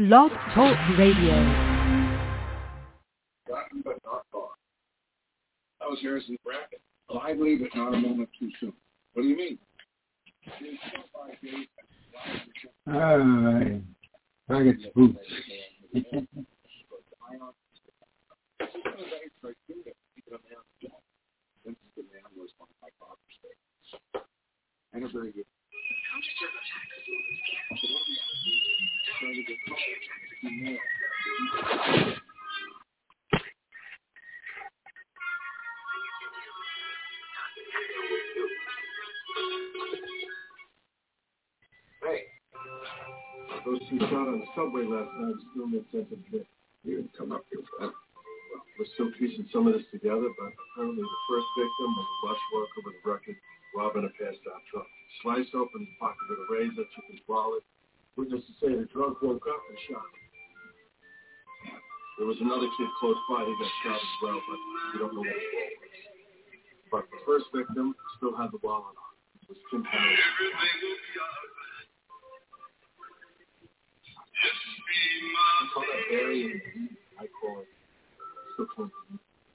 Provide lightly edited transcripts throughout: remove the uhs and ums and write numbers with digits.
Blog Talk Radio. Forgotten but not gone. That was Harrison Brackett. Lively but not a moment too soon. What do you mean? Brackett's boots. And a very good. Hey, those two shot on the subway last night still made sense of it. You didn't come up here for that. Well, we're still piecing some of this together, but apparently the first victim was a bus worker with a record robbing a passed-out truck. Sliced open his pocket with a razor, took his wallet. Witnesses say the drunk woke up and shot him. There was another kid close by who got shot as well, but we don't know what his name was. But the first victim still had the wallet on. It was Tim Henry. I call that Barry, and I call it Still Clinton.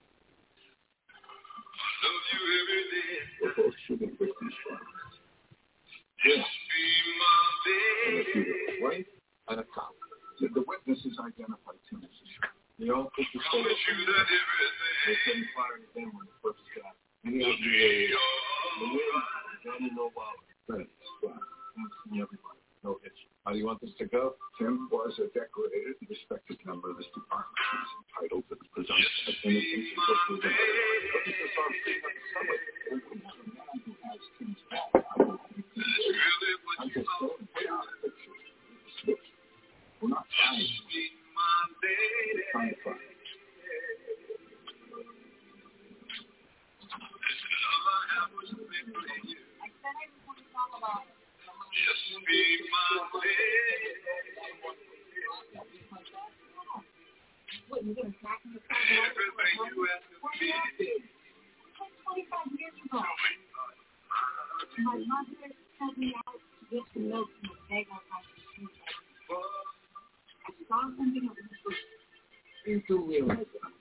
We're both shooting victims from. Yes. And it's either a wife and a cop. The witnesses identified Tim as a shooter. They all put the photos in. They said he fired at them when he first got. Any of you the name, Danny No Wallet. Thanks. Asking everybody. No hitch. How do you want this to go? Tim was a decorated and respected member of this department. He's entitled to the presumption of innocence and hopefully the but this is our thing at the summit. And we have a man who has Tim's wallet. I'm just saying, put out a picture. Switch. We're not trying to. We're trying to find it. Just be my baby. What, you're going to smack in the car? Everything you ask of me. 25 years ago. My mother sent me out to get some milk from the bag outside the street. I saw something that was into real.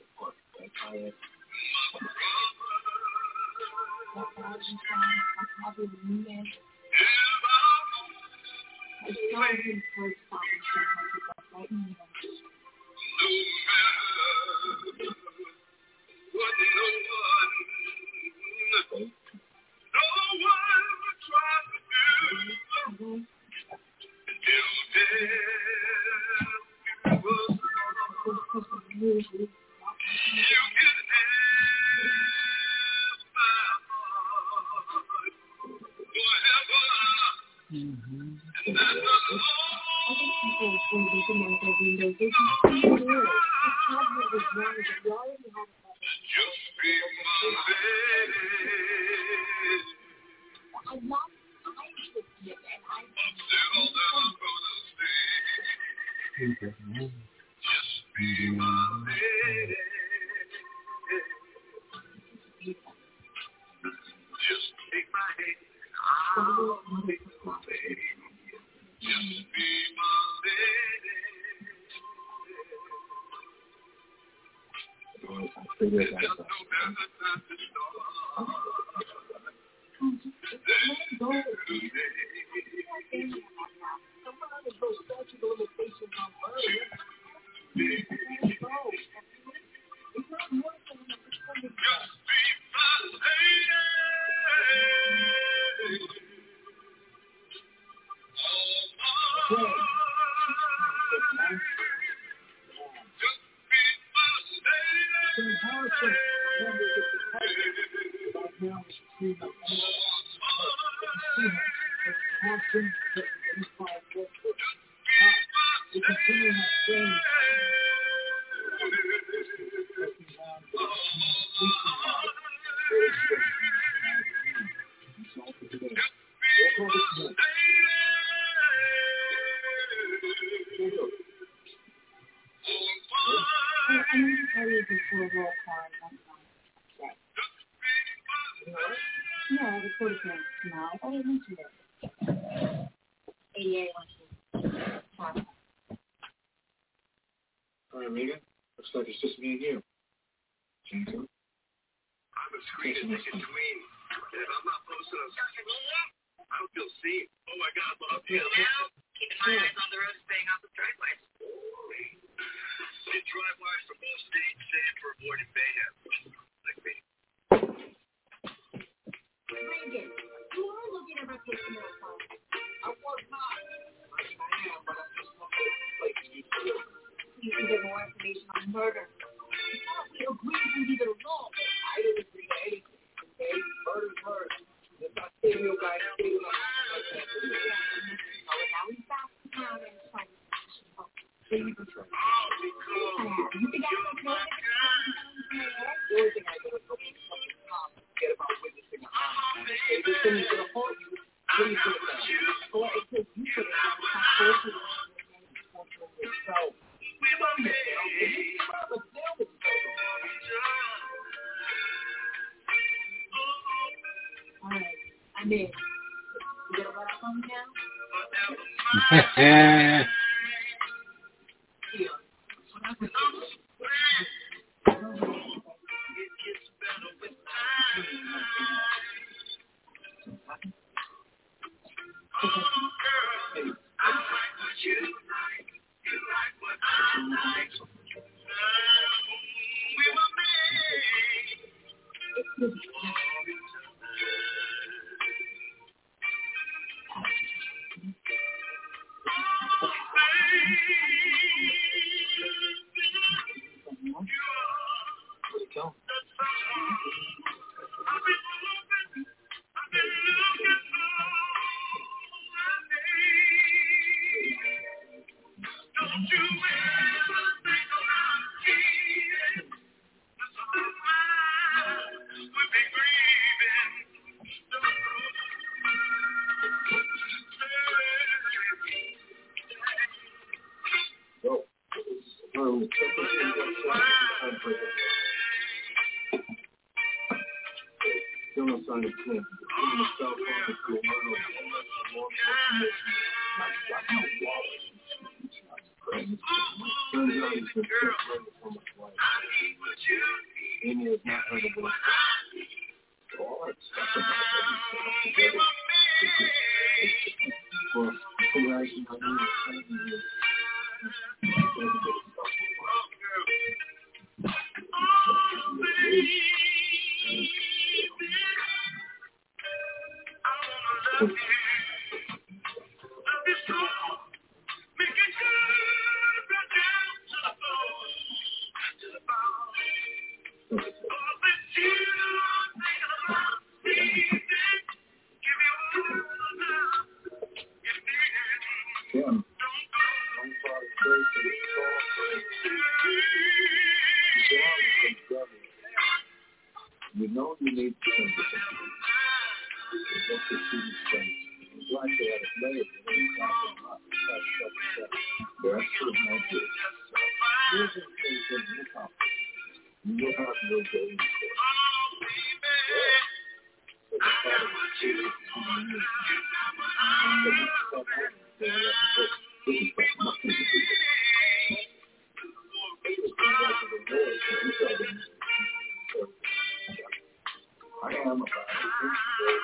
I saw him first stop and check my right in the middle. No one would try to do you can have my heart forever. I think people are going to be like their windows. They can see you. It's not what was wrong, but you already have a just be my baby. I'm not trying to see it, and I'm still that I'm gonna stay. Just be my baby. Just take my hand, and I'll make my baby. Just be my lady. There's no better time to start. Yeah, the photograph now. I thought I mentioned it. 88 wants to talk. Hi, Megan. Looks like it's just me and you. Jason? I'm a screen in between. If I'm not posted on social media, I don't feel seen. Oh my God, love you. Now, keeping my eyes on the road, staying off the driveways. Did drive-bys for most states stand for avoiding mayhem, like me. Reagan, you are looking at my personal phone. I was not. I am, but I'm just looking at places you do. You can get more information on murder. I thought we agreed to leave it alone. I didn't agree to anything. Okay? Murder's murder. If I say you guys say what I can't do it. Now he's back to town and trying to smash him up. Baby control. You think I don't know that? The only thing I know is something forget about witnessing a crime. If this thing is going to haunt you, please do it now. Or it says you should have some social yourself. Alright, I'm in. You gonna run up on me now? Yeah. You know you need to change it. Look at students' friends. It's like they had a play and then you got them up. They're actually not good. Here's the thing that you accomplish. You know how to go to any school. So the father was serious to you. So you start having to say, this is what nothing to do. It was going back to the boys and you said them. I am about it.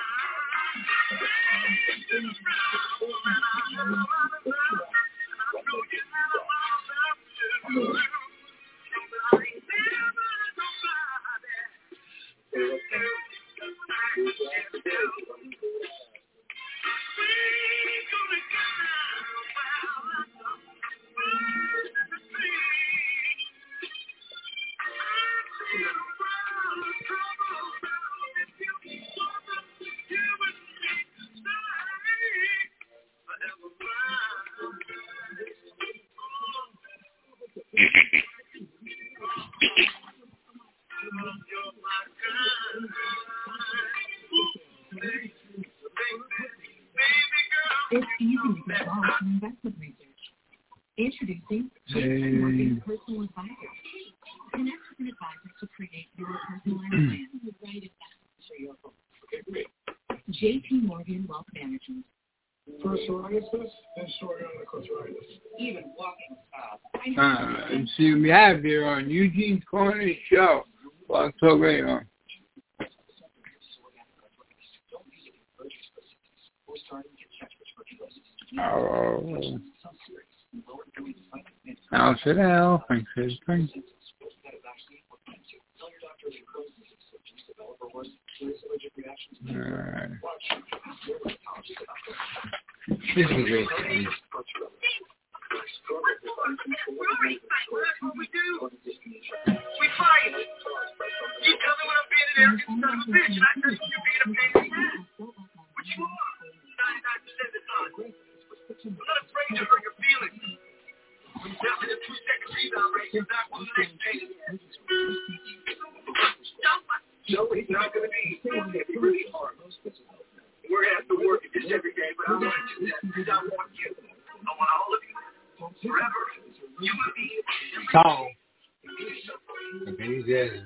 It's easy to get involved in investment research. Introducing JP Morgan Personal Advisor. Connect with an advisor to create your personalized plan with right investments for your goals. JP Morgan Wealth Management. For psoriasis and psoriatic arthritis. Even walking fast. See, we have here on Eugene's Corner Show. Blog Talk Radio. Oh. I'll sit down. Thanks. This is a great thing. That's what we do. We fight. You tell me when I'm being an arrogant son of a bitch, and I tell you when you're being a pain in the ass. Which you are. 99% of the time. I'm not afraid to hurt your feelings. When you tell me the 2-second rebound rate is not what the next day is. No, it's not going to be easy. It's going to be really hard. We're going to have to work at this every day, but I want to do that because I want you. I want all of you. Forever. You and me. Song. Okay, he's there. 30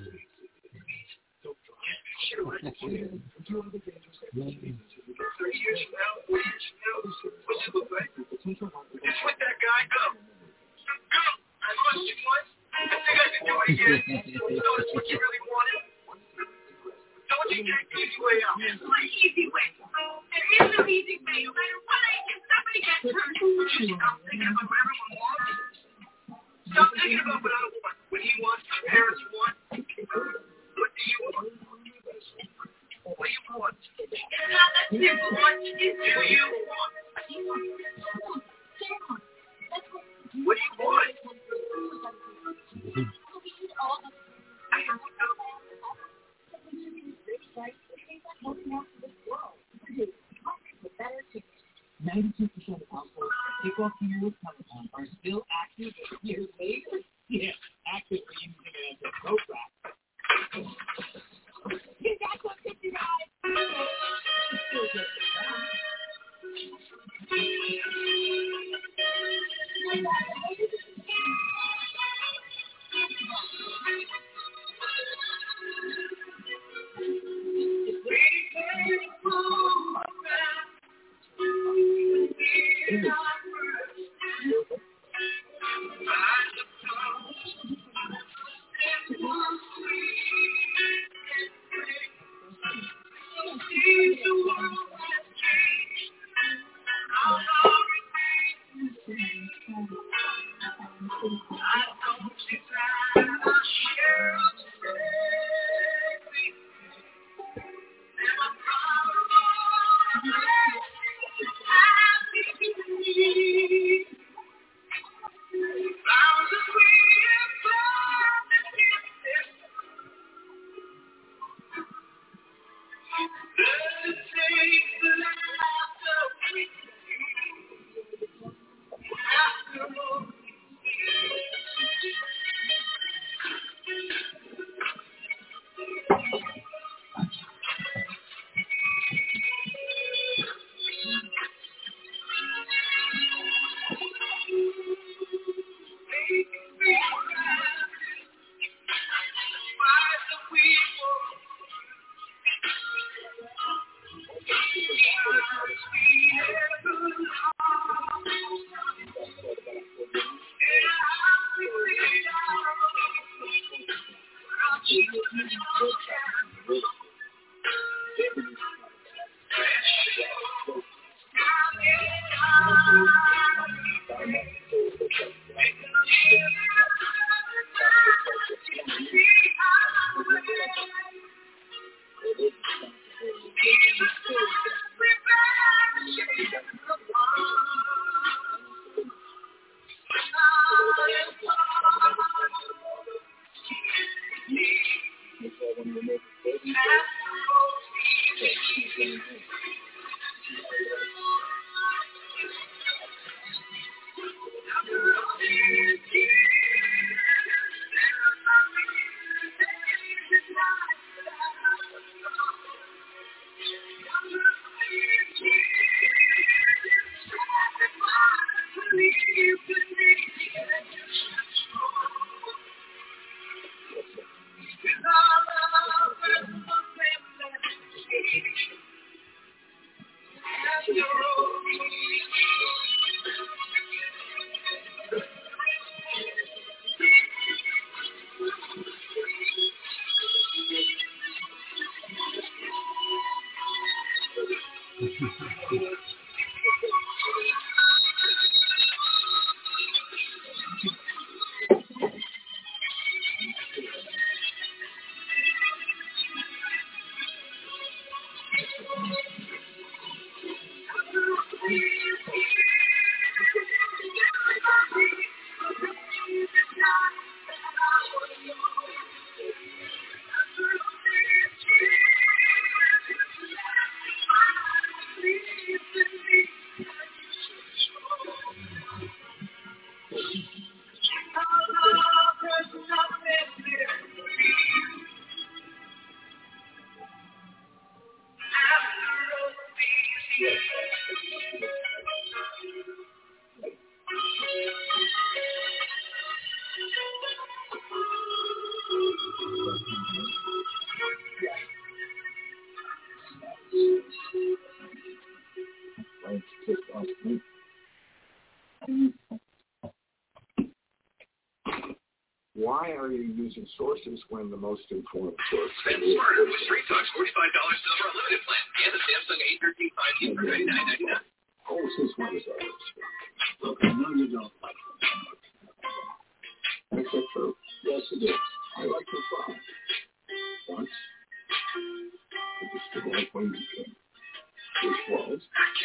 years from now, 40 years from now, what's it look like? Just let that guy go. Go! I lost you once. I think I can do it again. So it's what you really wanted. Don't you take the easy way out. What easy way? There is no easy way. No matter what I do, somebody gets hurt. Stop thinking about what everyone wants. Stop thinking about what I want. What he wants, my parents want. What do you want? What do you want? It's not that simple. What do you want? What do you want? What do you want? I don't know. 92% of households that kick off the year with Peloton are still active years later. Yeah, actively using it as a program. You got something to ride. Why are you using sources when the most informed source Spend smarter with Straight Talk's $45 silver unlimited plan and the Samsung A13 5G for $99.99. Oh, since when is that? Look, I know you don't like it. Is that true? Yes, it is. I like to fly. Once, it was the right way you came. Which was,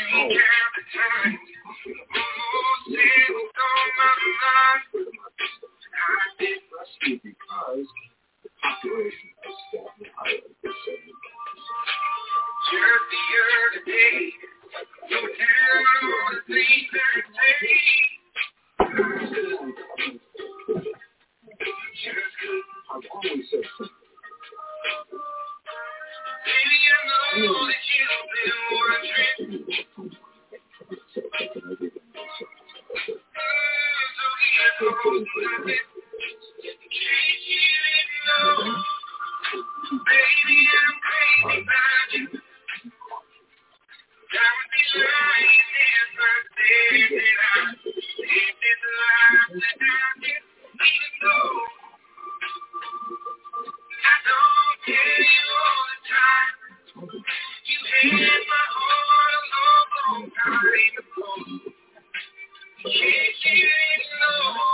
rescue because the population has gotten higher than 70. Just the other day, you were down the 3:30. I've always said something. Baby, I know that you've been wondering. Baby, I'm crazy about you. I would be lying if I said that I lived this life without you. Even though I don't tell you all the time, you had my heart a long time ago. Can't you ignore?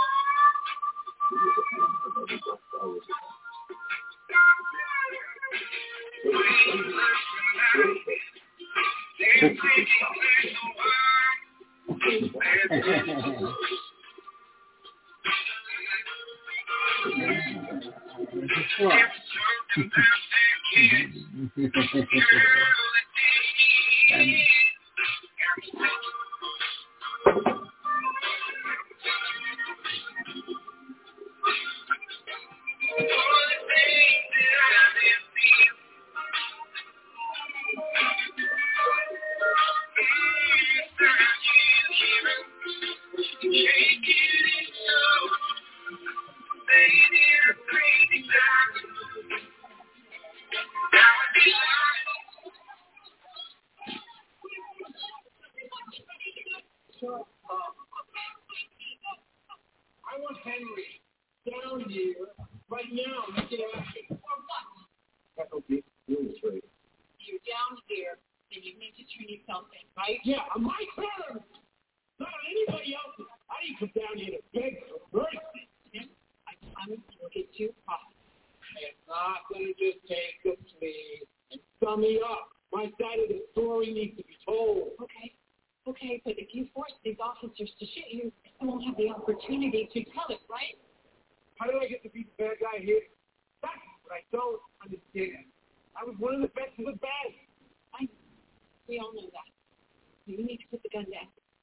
I want Henry down here right now. Make it happen. For what? That will be really straight. You're down here, and you need to turn yourself in, right? Yeah, on my terms. Not on anybody else's. I didn't come down here to beg for mercy. I promise you'll get you off. I am not going to just take the plea and sum me up. My side of the story needs to be told. Okay, but if you force these officers to shoot you, they won't have the opportunity to tell it, right? How did I get to be the bad guy here? That's what I don't understand. I was one of the best of the best. We all know that. You need to put the gun down.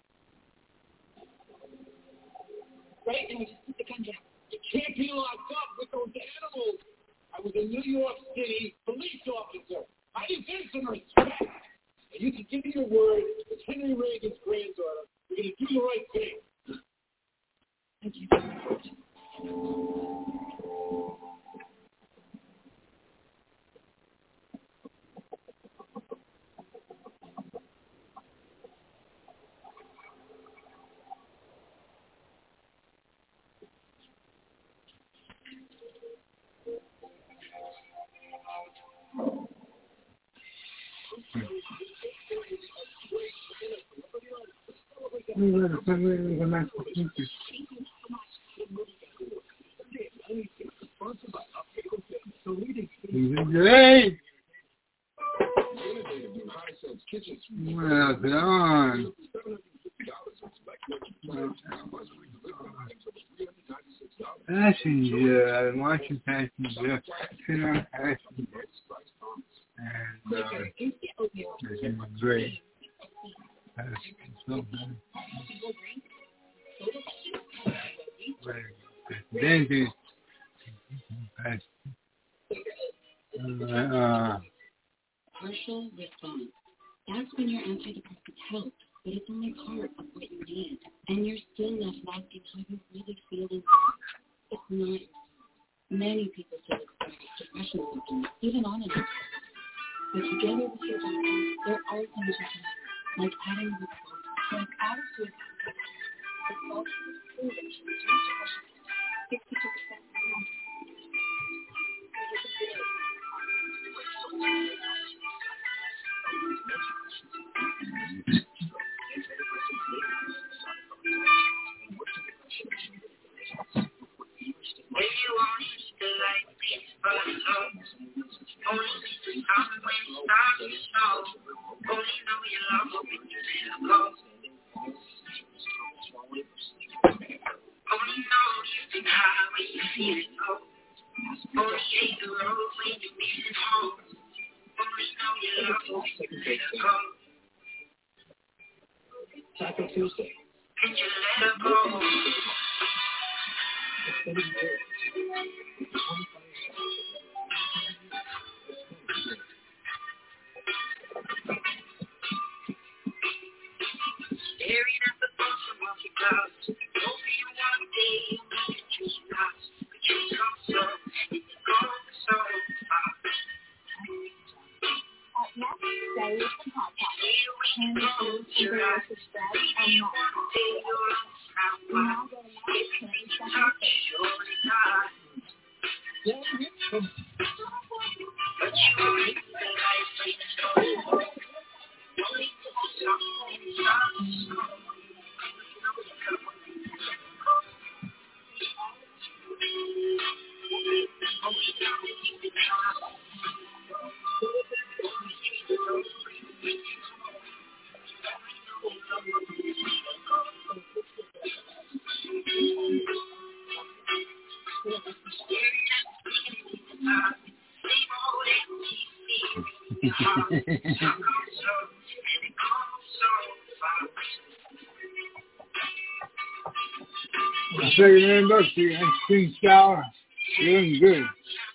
Right? And we just put the gun down. You can't be locked up with those animals. I was a New York City police officer. I deserve some respect. And you can give me your word as Henry Reagan's granddaughter. You're going to do the right thing. Thank you. Great. Well done. Passenger, I've been watching Passenger. Sit on Passenger. And it's been great. So good. Then there's partial response. That's when your antidepressant helps, but it's only part of what you need. And you're still left asking how you really feel inside. It's not. Many people still experience depression symptoms, even on an antidepressant. But together with your doctor, there are things you can do, like adding the salt. Like adding to a the salt is proven to reduce depression 62%. When you want the light, please follow. Only see the sun when it starts to snow. Only know you love when you let go. Only know you can hide when you feel it go. Only hate the road when you miss it home. Only know you love when you let go. Taco Tuesday. And you let go. Staring at the bottom of your glass, hoping one day you can choose pass. But you come so, and you go so fast. Up next, stay with the podcast. And you go to your eyes, baby, one day you'll understand why. If you need to touch, you're in eyes. But you only the light brings no more. Only to the sun when it starts to snow. Only know you love when you let go. Only know you can trust. Only hate the road when you miss it home. Only know you love when you let go. Staring at the beginning of the time. Same old empty feeling in your heart. You come so, and it comes so fast. I'll take it in, look, you can spring shower. You're doing good.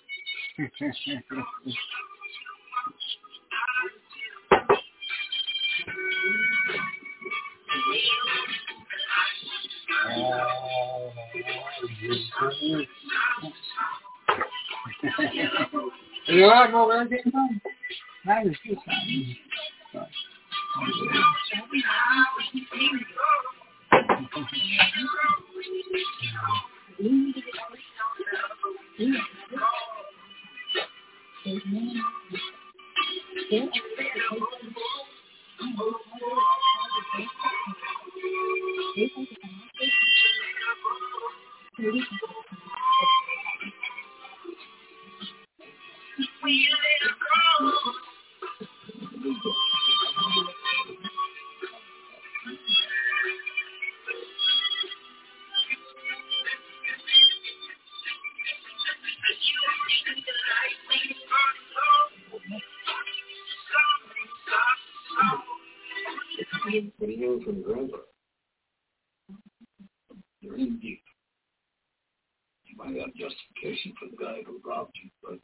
You want more anything done? That is good. What do you know from grandpa? You're in deep. You might have justification for the guy who robbed you, but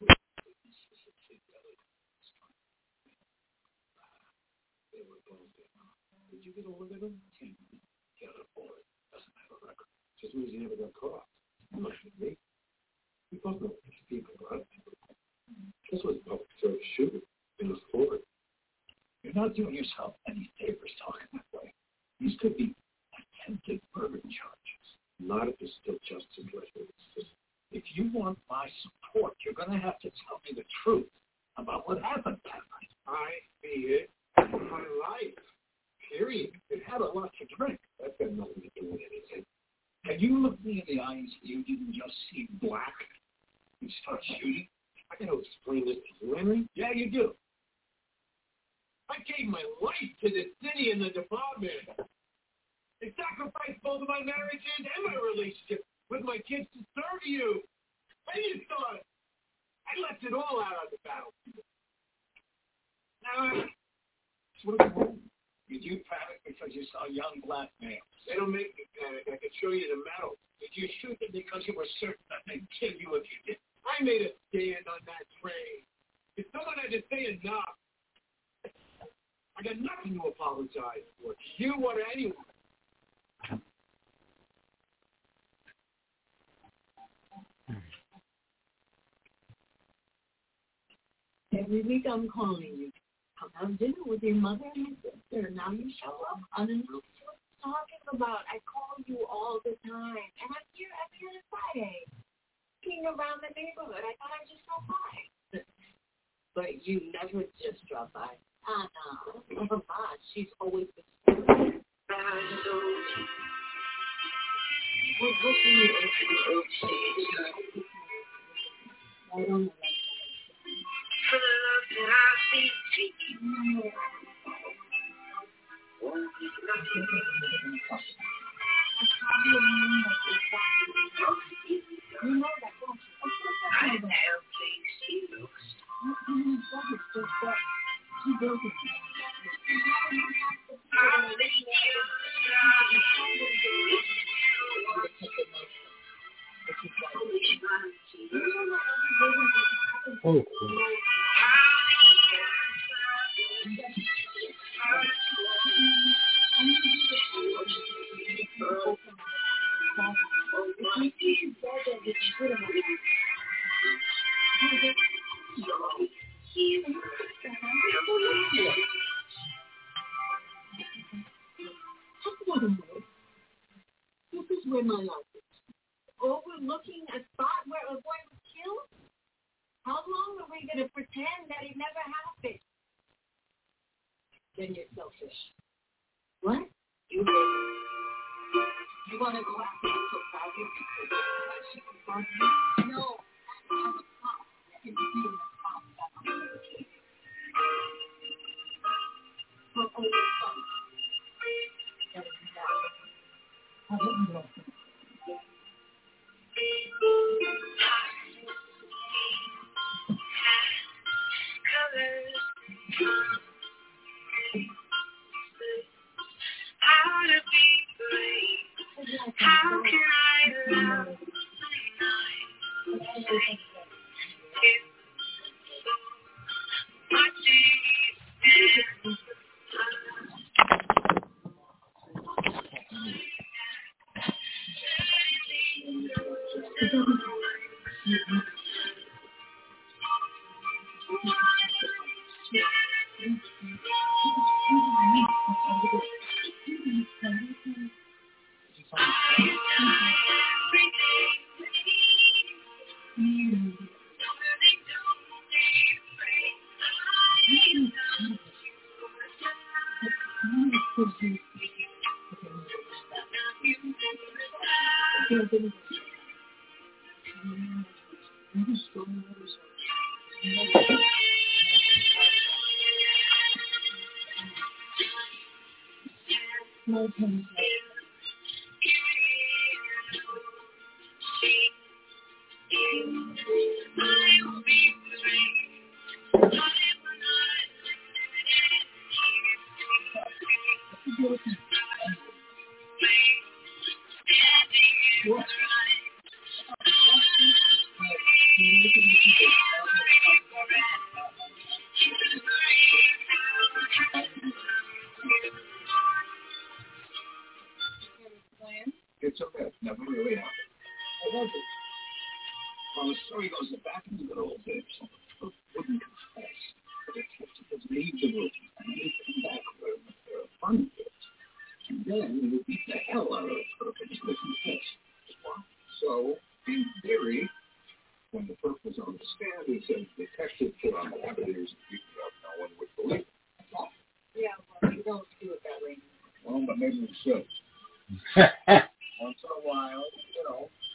did you get a hold of him? Get a boy. Doesn't have a record. Just means he never got caught. Look at me. We both know these people are out there. This was a public service shooter in the Florida. You're not doing yourself any favors talking that way. These could be attempted murder charges. Not if there's still justice in the system. If you want my support, you're going to have to tell me the truth about what happened that night. I feared my life. Period. It had a lot to drink. That's the eyes you didn't just see black and start shooting? I got to explain this to you, Henry. Yeah, you do. I gave my life to the city and the department. I sacrificed both of my marriages and my relationship with my kids to serve you. And you thought I left it all out on the battlefield. Now, what's wrong? Did you panic because you saw young black males? They don't make me panic. I can show you the medals. Did you shoot them because you were certain that they'd kill you if you did? I made a stand on that train. If someone had to say enough, I got nothing to apologize for. To you or to anyone. Every week I'm calling you. I'll have dinner with your mother and your sister. Now you show up unannounced. What are you talking about? I call you all the time. And I'm here every other Friday. Looking around the neighborhood. I thought I'd just drop by. But you never just drop by. No. Mama, she's always been we're looking into the I don't know. Oh, This is where my life is. Overlooking a spot where a boy was killed? How long are we going to pretend that it never happened? Then you're selfish. What? You want to go after the survivor? No, I'm a cop. I can be a cop. For only fun. That is not. I didn't know. How to be brave? How can I love tonight? It's so much easier. It's a myth. Never really happened. Well, the story goes back in the good old days. Wouldn't confess. But it was leave the room and they come back where there are fun kids. And then we would beat the hell out of the perp and he would confess. So, in theory, when the perp was on the stand, he said the detective put on the evidence and beat it up. No one would believe it. Yeah, well, you don't do it that way. Well, but maybe we should. Once in a while,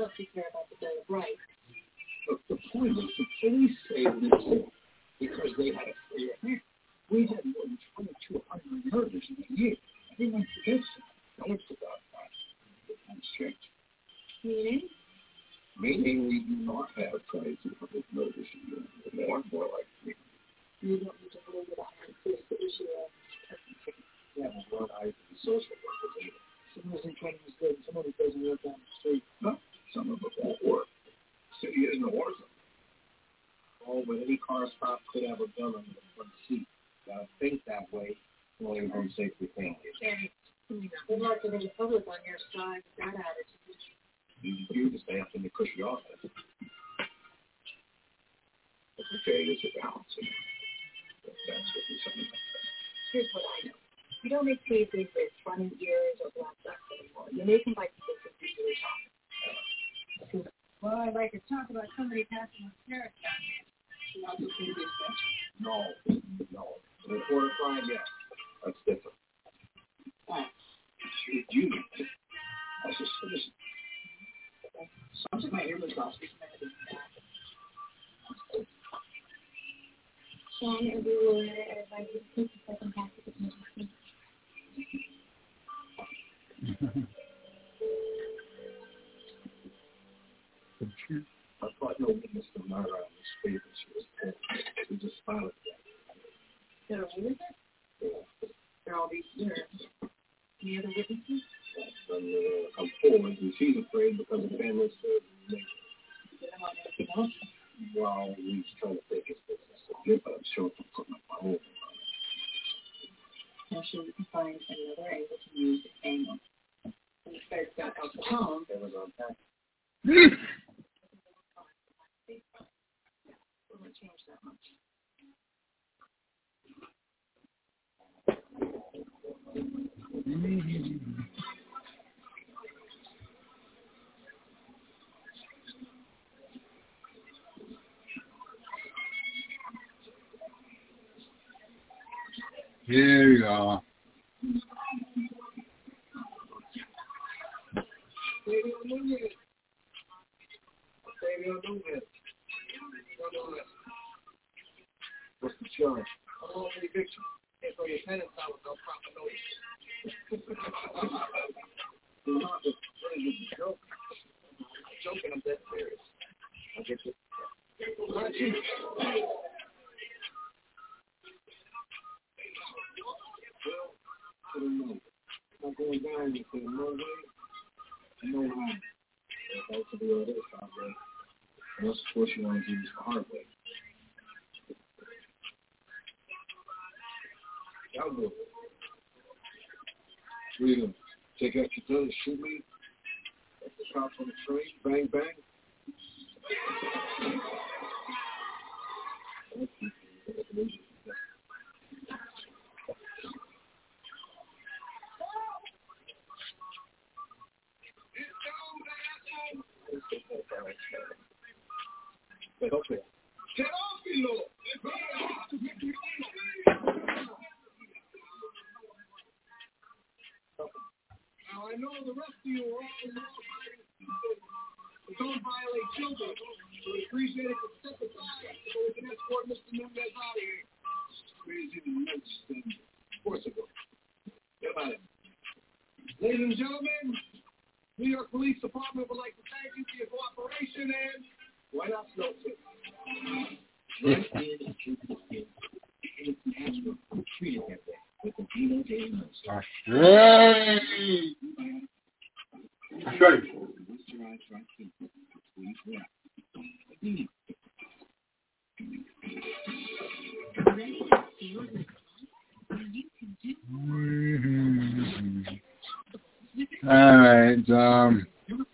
else do you care about the Bill of Rights? But the point is, the police say this because they had a clear hand. We had more than 2,200 murders in a year. Everyone forgets that. No one forgot that. That's changed. Meaning? Meaning we do not have 2,200 murders a year. More like 3. You don't need to believe that I increase the issue of pregnancy. Yeah, well, I the social workers either. Some of us in training is good. Some of it doesn't work down the street. No, some of it won't work. The city isn't a war zone. Oh, but any car stop could have a gun on the front seat. Gotta think that way. Only home safety families. And we'd like to be the public on your side with that attitude. Easy for you to stay up in the cushy office. Okay, it's a balance. That's what we're saying. Here's what I know. You don't make cases with funny ears or black ducks anymore. You make them by people who usually talk. Well, I'd like to talk about somebody passing a carrot down here. Not the previous session. No. Report of crime, yes. That's different. You as a citizen. Some of my ear was lost. Sean, everywhere, I just think the second half of the movie. I thought no witness to murder on the street when she was dead. We just found it. There are witnesses? Yeah. There are all these years. Any other witnesses? When they come forward, and she's afraid because the family said, Anything else? well, he's trying to take his business legit, but I'm sure I'm putting up my own. I'm sure we can find another angle to use the angle. When you first got out the home, It was on pack. it wouldn't change that much. Here we go. Baby on New Year's. Baby on New Year's. What's the charge? Oh, eviction. Can't throw your tenants out with no proper notice. You're not just trying to joke. I'm joking, I'm dead serious. I get you. Well, I don't know. Not going down, you say, no way, no how. That's to be all this, right? Unless, of course, you want to do this the hard way. Y'all do it. What are you going to take out your gun and shoot me? At the cops on the train? Bang, bang? Okay. Get off me, Lord! Now, I know the rest of you are all law-abiding citizens, but don't violate children. So we appreciate it for step aside so we can escort Mr. Mendez out of here. Crazy the most thing. Of course it will. Get about it. Ladies and gentlemen, New York Police Department would like to thank you for your cooperation and White House notice. Right in and treated the kids. And it's natural. I'm treated that way. With the Dino Day Monster. That's right. That's right. All right. It's an analog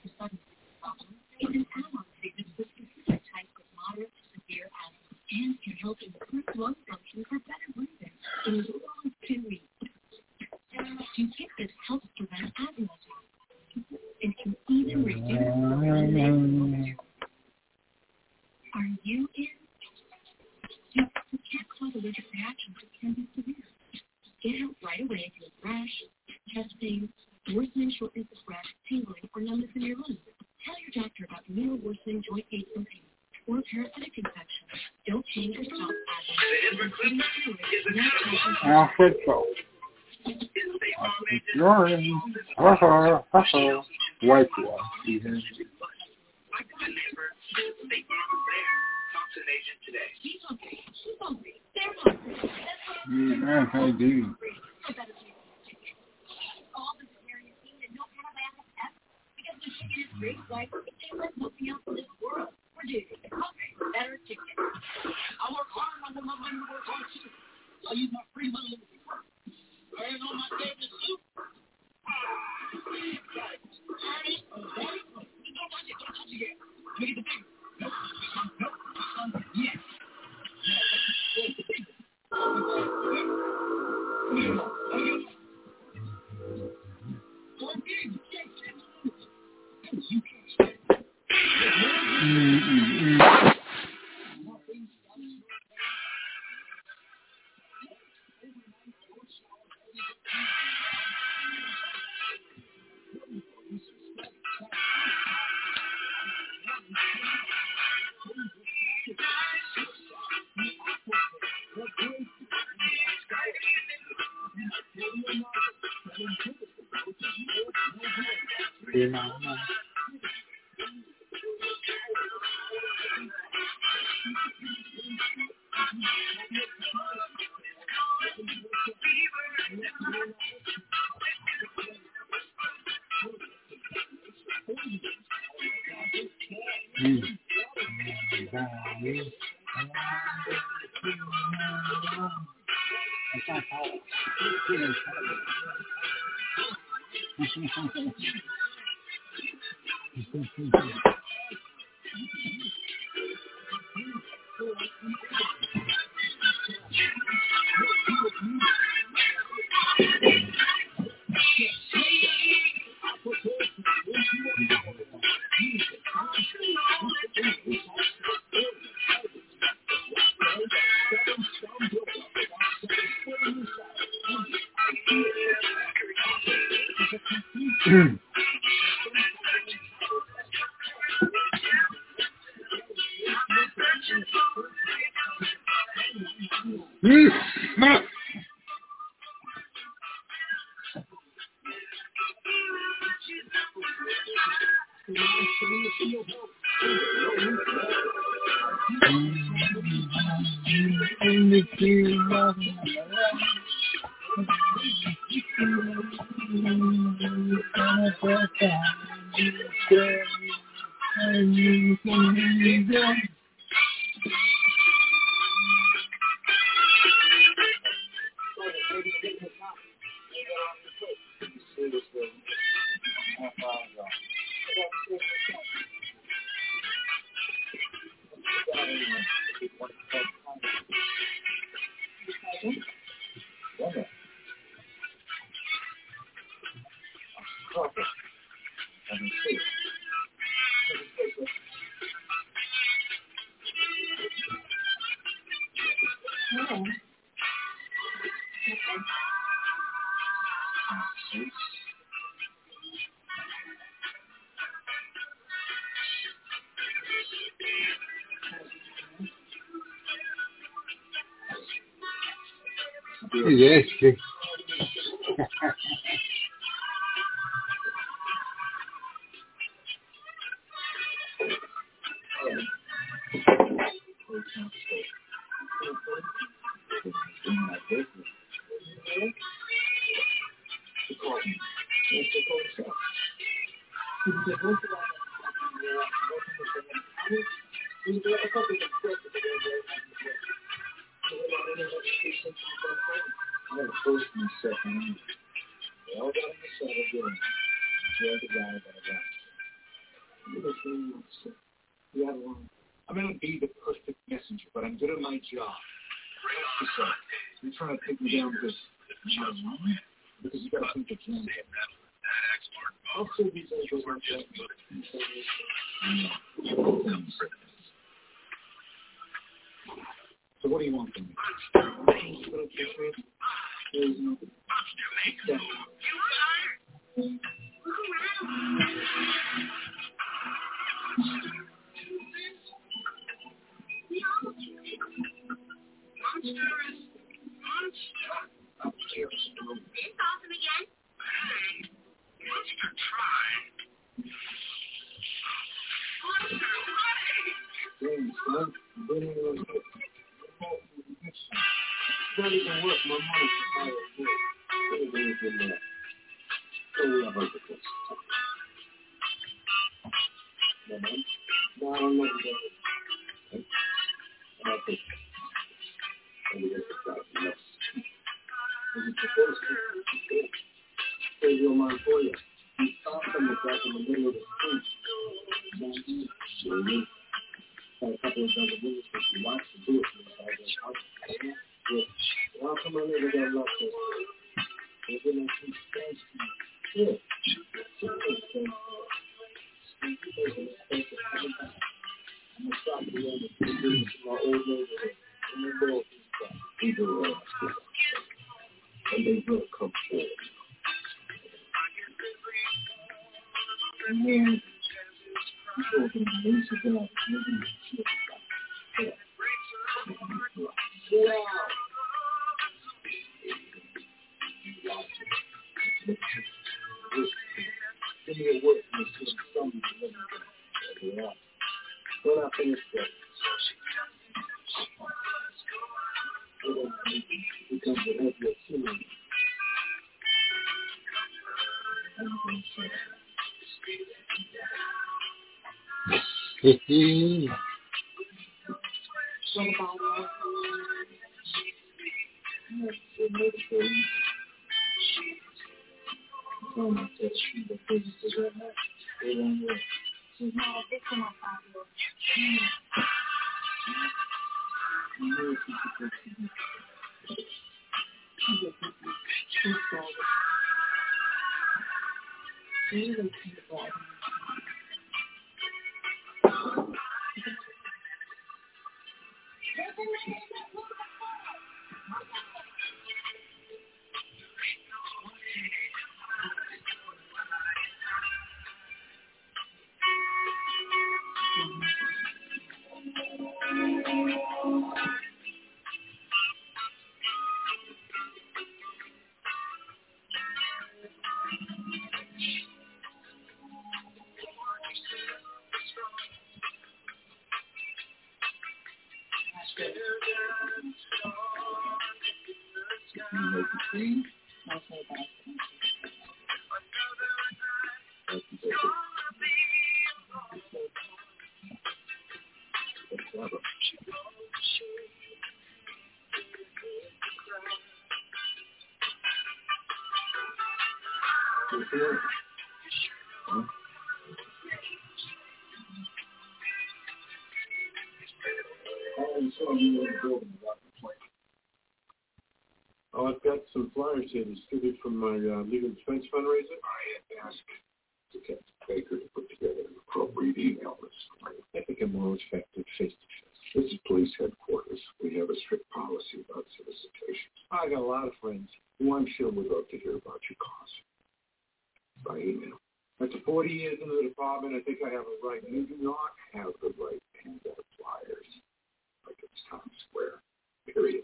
treatment for specific types of moderate to severe asthma and can help improve lung function for better breathing in as long as 2 weeks. To take this helps prevent asthma attacks and can even reduce the Are you in? You can't cause allergic reactions that can be severe. Get help right away if you have rash, chest pain, worsening shortness of breath, tingling, or numbness in your lungs. Tell your doctor about new or worsening joint aches and pain or parasitic infection. Don't change your thoughts. Alfredo. Lauren. White one. Even. She's okay. She's hungry. They're hungry. Yes, I do. All this experiencing that no antibiotics ever. Because the chicken is great, like it tastes like nothing else in this world. We're doing it. Okay, better chicken. I work hard, my money work hard too. I use my free money to work. Laying on my favorite soup. Honey, don't touch it yet. Look at the big. Nope. Yes. Yes. I may not be the perfect messenger, but I'm good at my job. You're trying to take me down because you got to think it's me. I'll still be there for one second. So what do you want from me? Not even worth my money to buy a book. Anything there. So we have other books. No, man. No, I don't know what that is. I think. And we get the price. Yes. Is it supposed to? Yeah. Save your mind for you. You stop them with that in the middle of the street. Had a couple of other businesses who watch the do it for the yeah. How come I never got left with? They're going to keep space to me. Yeah. I'm going to stop at the end of the business in my old neighborhood. And the world is back. We do all that. And they will come forward. And then, people can release it down. Yeah. Give me a word from somebody to let me go. When I finish that, it becomes a heavier feeling. What about that? She's not a victim of violence. Oh, I've got some flyers here distributed from my legal defense fundraiser. I asked Captain Baker to put together an appropriate email list. I think I'm more effective face-to-face. This is police headquarters. We have a strict policy about solicitations. I got a lot of friends who I'm sure would love to hear about your cause. By email. After 40 years in the department, I think I have a right. You do not have the right to hand out flyers like it's Times Square. Period.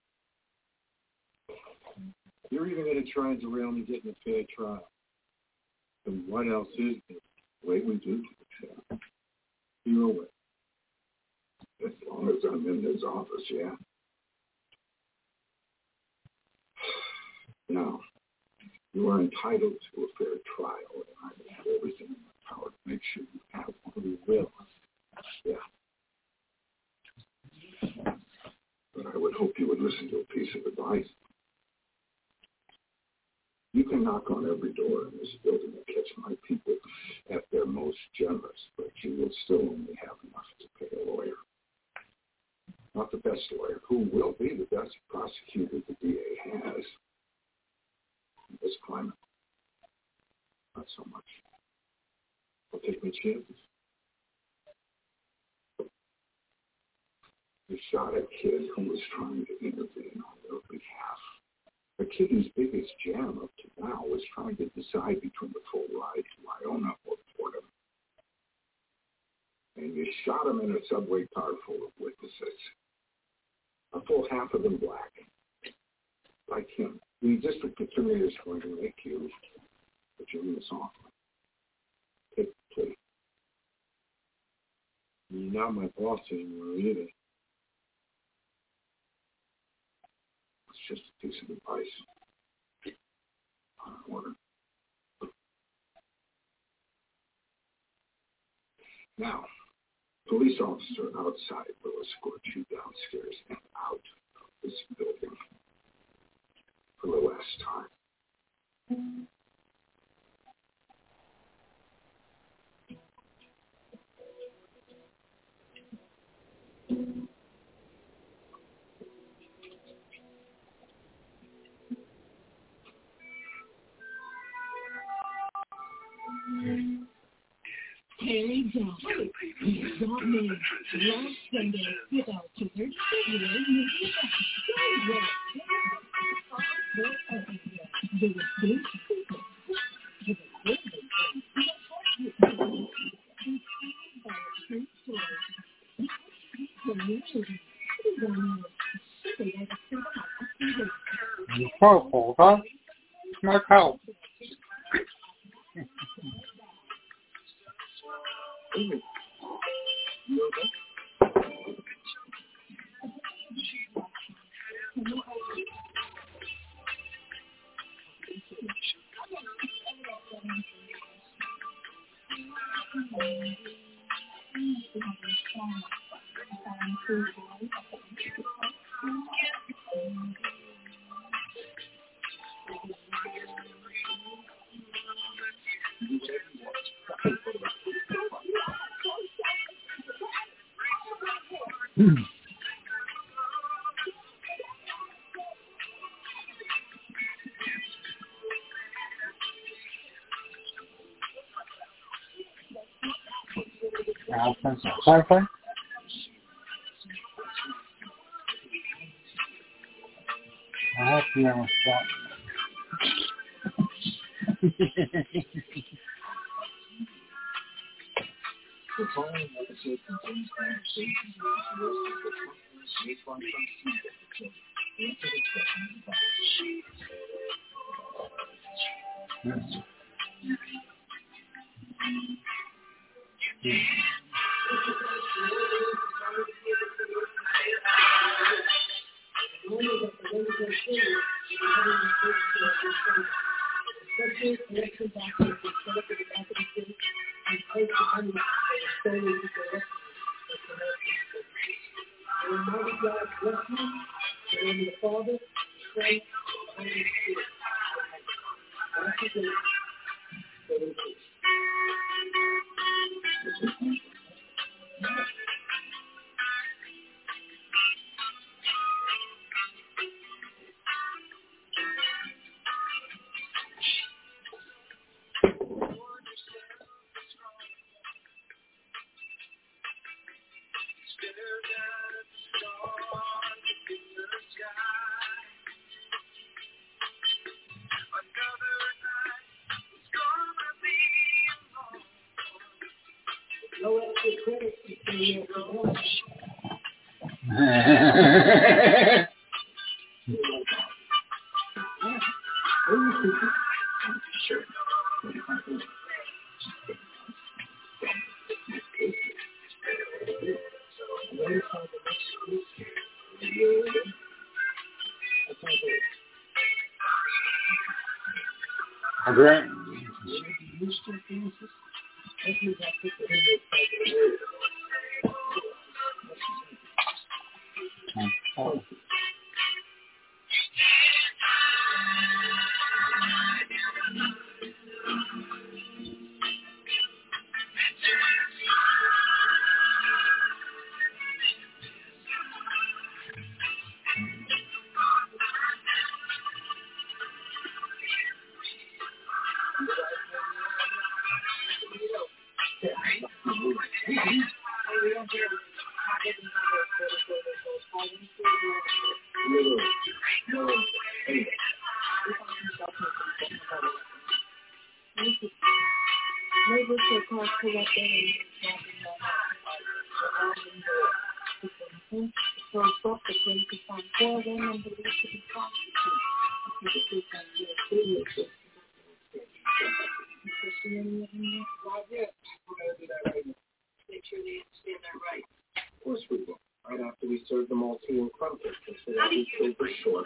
You're even going to try and derail me getting a fair trial. And what else is there? The way we do to the trial. You know what? As long as I'm in his office, yeah. Now, you are entitled to a fair trial, and I will have everything in my power to make sure you have one. You will. Yeah. But I would hope you would listen to a piece of advice. You can knock on every door in this building and catch my people at their most generous, but you will still only have enough to pay a lawyer. Not the best lawyer, who will be the best prosecutor the DA has in this climate. Not so much. I'll take my chances. You shot a kid who was trying to intervene on their behalf. The kid whose biggest jam up to now was trying to decide between the full ride to Iona or Fordham. and you shot him in a subway car full of witnesses. A full half of them black. Like him. The district attorney is going to make you put you in this office. Take the plea. You're not my boss anymore either. It's just a piece of advice. On order. Now, police officer outside will escort you downstairs and out of this building for the last time. Harry Johnson, John Man, last Sunday, without 230 years, purple, huh? It's my cow. Sci-fi? I have to know that. The following episode contains conversations with the made by Okay. Oh. So book the place to find 4 women believed to be prostitutes. Not yet. We're going to do that right now. Make sure they understand their rights. Of course we will. Right after we serve them all tea and crumpets. So that we stay for short.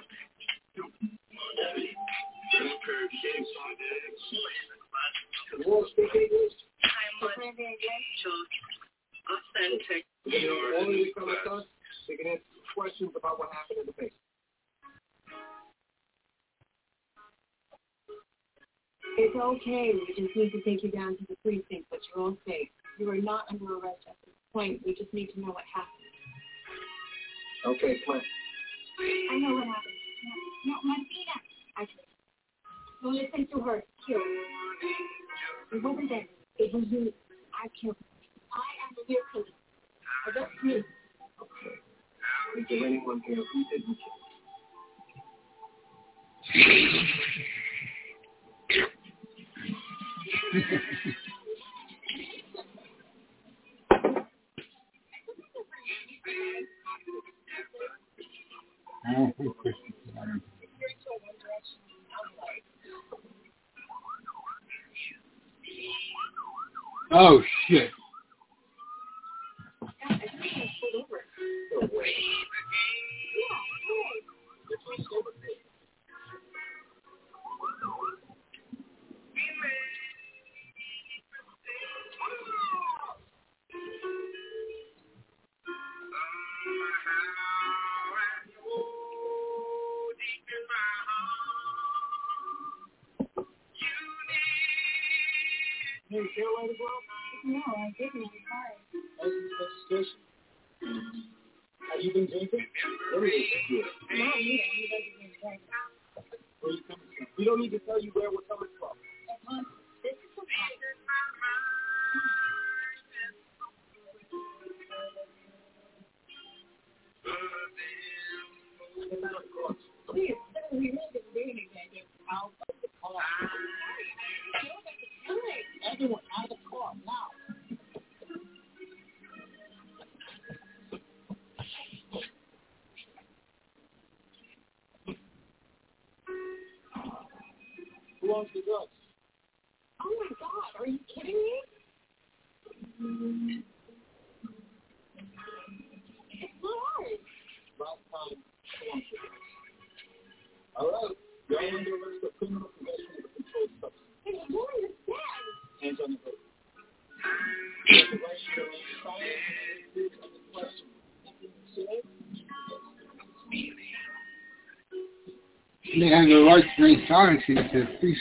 You want to speak English? Authentic. Only we come with us, they can answer questions about what happened in the basement. It's okay. We just need to take you down to the precinct, but you're all safe. You are not under arrest at this point. We just need to know what happened. Okay, Clint. I know what happened. No, Martina. I killed her. Don't listen to her. Killed her. It wasn't that. It was you. I killed her. I am the real killer. That's me. Okay. Is there anyone here who didn't kill? Oh, shit. Hey, you feel like it, bro? No, I didn't. I'm sorry. License registration. Have you been drinking? What is it? Not me. He doesn't mean right. Where are you coming from? We don't need to tell you where we're coming from. This is okay. Please, we really didn't do anything. I'll put the car. Everyone out of the car now. Who owns the drugs? Oh my God, are you kidding me? It's not ours. Last time, who owns the drugs? All right. You're under arrest for criminal possession of a controlled substance. Hey, you don't understand. Hands on the hood. You have the right to remain silent and the question. They have the right to remain silent, he said. Please.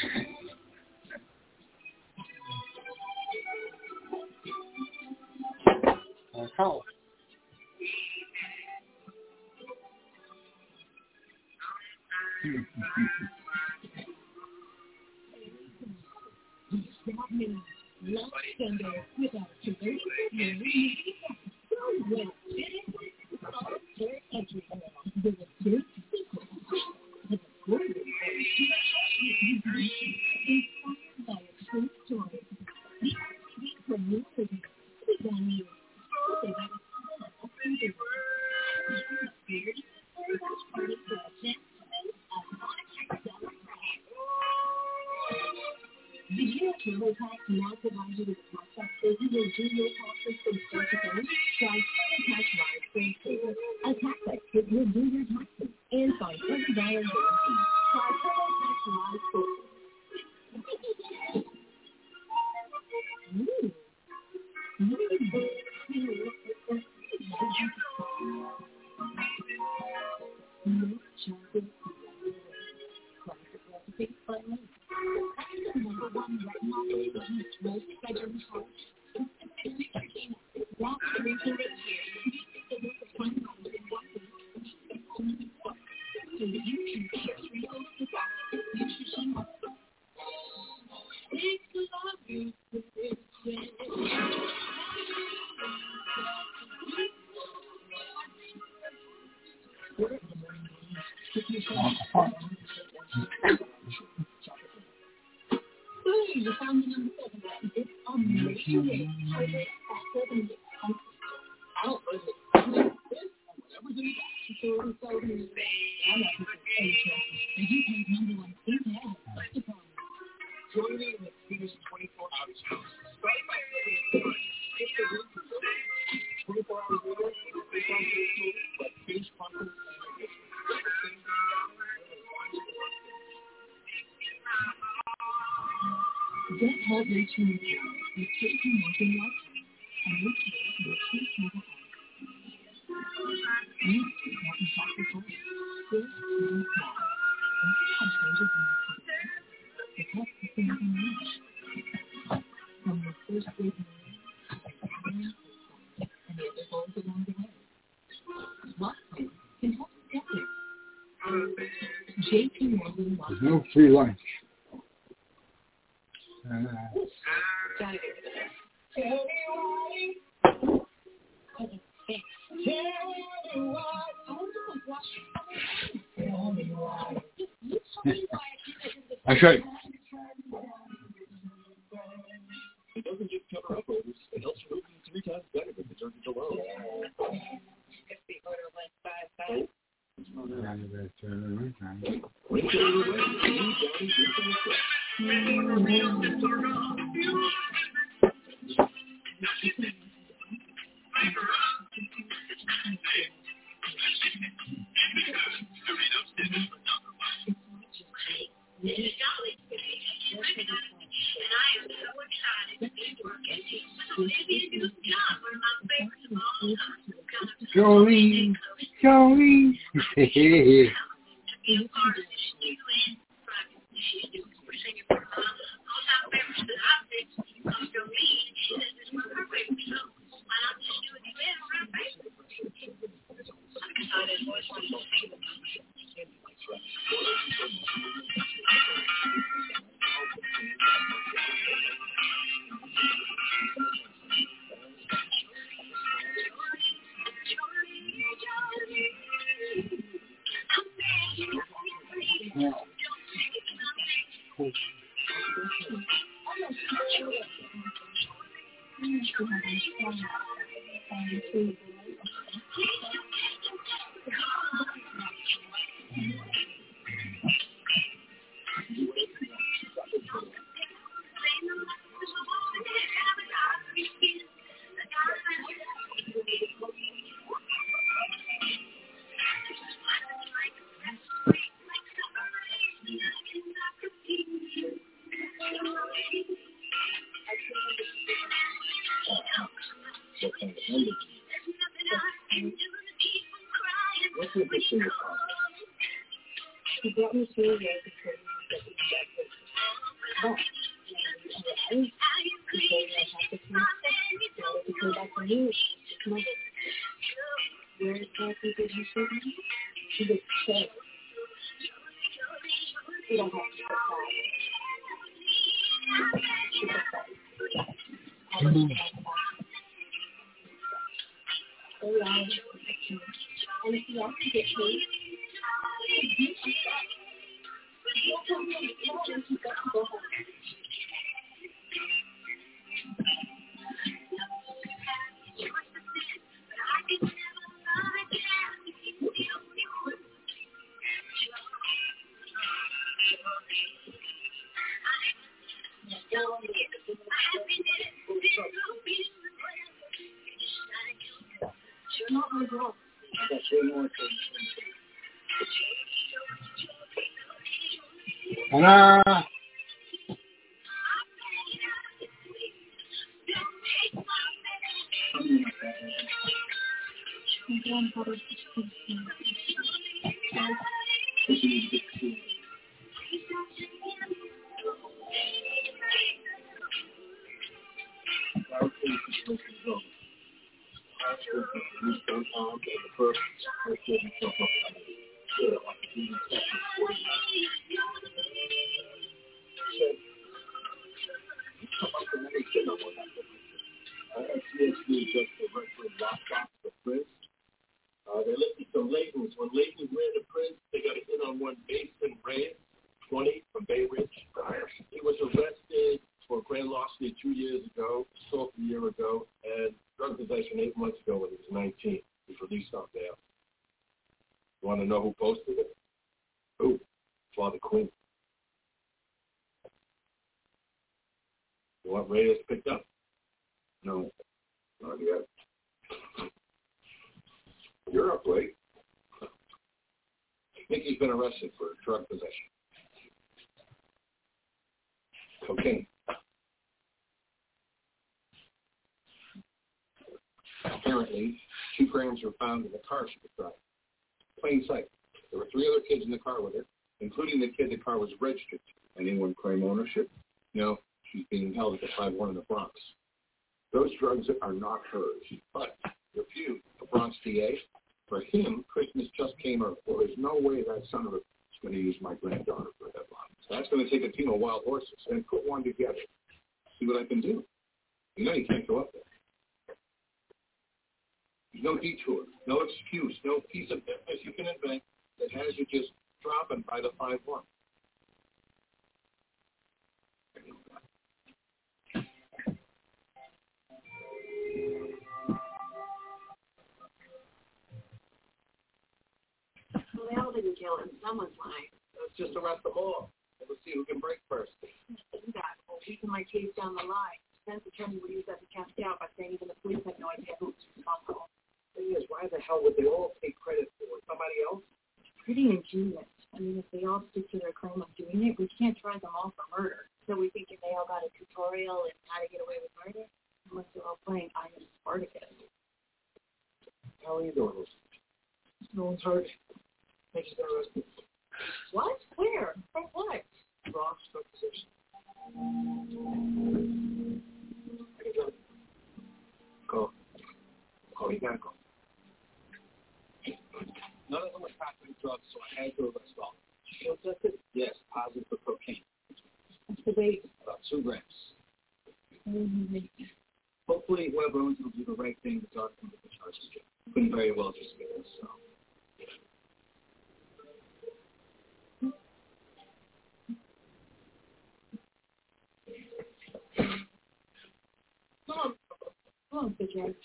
How? That means love Sunday without sugar. So well. Very educated. There was good secret. The golden inspired by a true story. The from new city. We got you. So that was party for a gentleman Did you know TurboTax now provides you with a tax app so you will do your taxes from start to finish? Try TurboTax Live Free Saver, a tax expert will do your taxes and find every dollar guaranteed. Try TurboTax Live Free. Change with JP Morgan Wealth and located in the Truth Mobile app. News Morgan Chapter 4. This is now. And changes in the help the things you manage. From your first big move to the gathering and the other goals along the way. Wealthfront can help you get there. JP Morgan Wealth. There's no free lunch. That's right. It doesn't just cover up odors. It helps remove them 3 times better than detergent alone. If the odor went bye-bye. Rinse it away. Clean body Jolene, Jolene. They listed some Laytons. When Layton ran to Prince, they got a hit on one Mason Reyes, 20, from Bay Ridge. He was arrested for grand larceny 2 years ago, assault a year ago, and drug possession 8 months ago when he was 19. He was released on bail. You want to know who posted it? Who? Father Quinn. You want Reyes picked up? No, not yet. You're up late. Mickey's been arrested for drug possession. Cocaine. Apparently, 2 grams were found in the car she was driving. Plain sight. There were 3 other kids in the car with her, including the kid the car was registered to. Anyone claim ownership? No, she's being held at the 5-1 in the Bronx. Those drugs are not hers, but if you, the Bronx DA, for him, Christmas just came early. Well, there's no way that son of a is going to use my granddaughter for a headline. So that's going to take a team of wild horses and put one together. See what I can do. You know you can't go up there. There's no detour, no excuse, no piece of business you can invent that has you just dropping by the 5-1. Well, they all didn't kill him. Someone's lying. Let's just arrest them all. Let's see who can break first. Well, keeping my case down the line. Defense attorney would use that to cast doubt by saying even the police have no idea who's responsible. The thing is, why the hell would they all take credit for it? Somebody else? It's pretty ingenious. I mean, if they all stick to their claim of doing it, we can't try them all for murder. So we think if they all got a tutorial in how to get away with murder, unless they're all playing I Am Spartacus. How are you doing this? No one's hurt. They just got arrested. What? Where? For what? Bronx drug possession. I can tell you. Go. Oh, you gotta go. None of them were packed with drugs, so I had to arrest all. Field tested? Yes, positive for cocaine. What's the weight? About 2 grams. Mm-hmm. Hopefully, whoever owns will do the right thing to talk them with the charges. Couldn't very well just be this, so. Mom, the judge.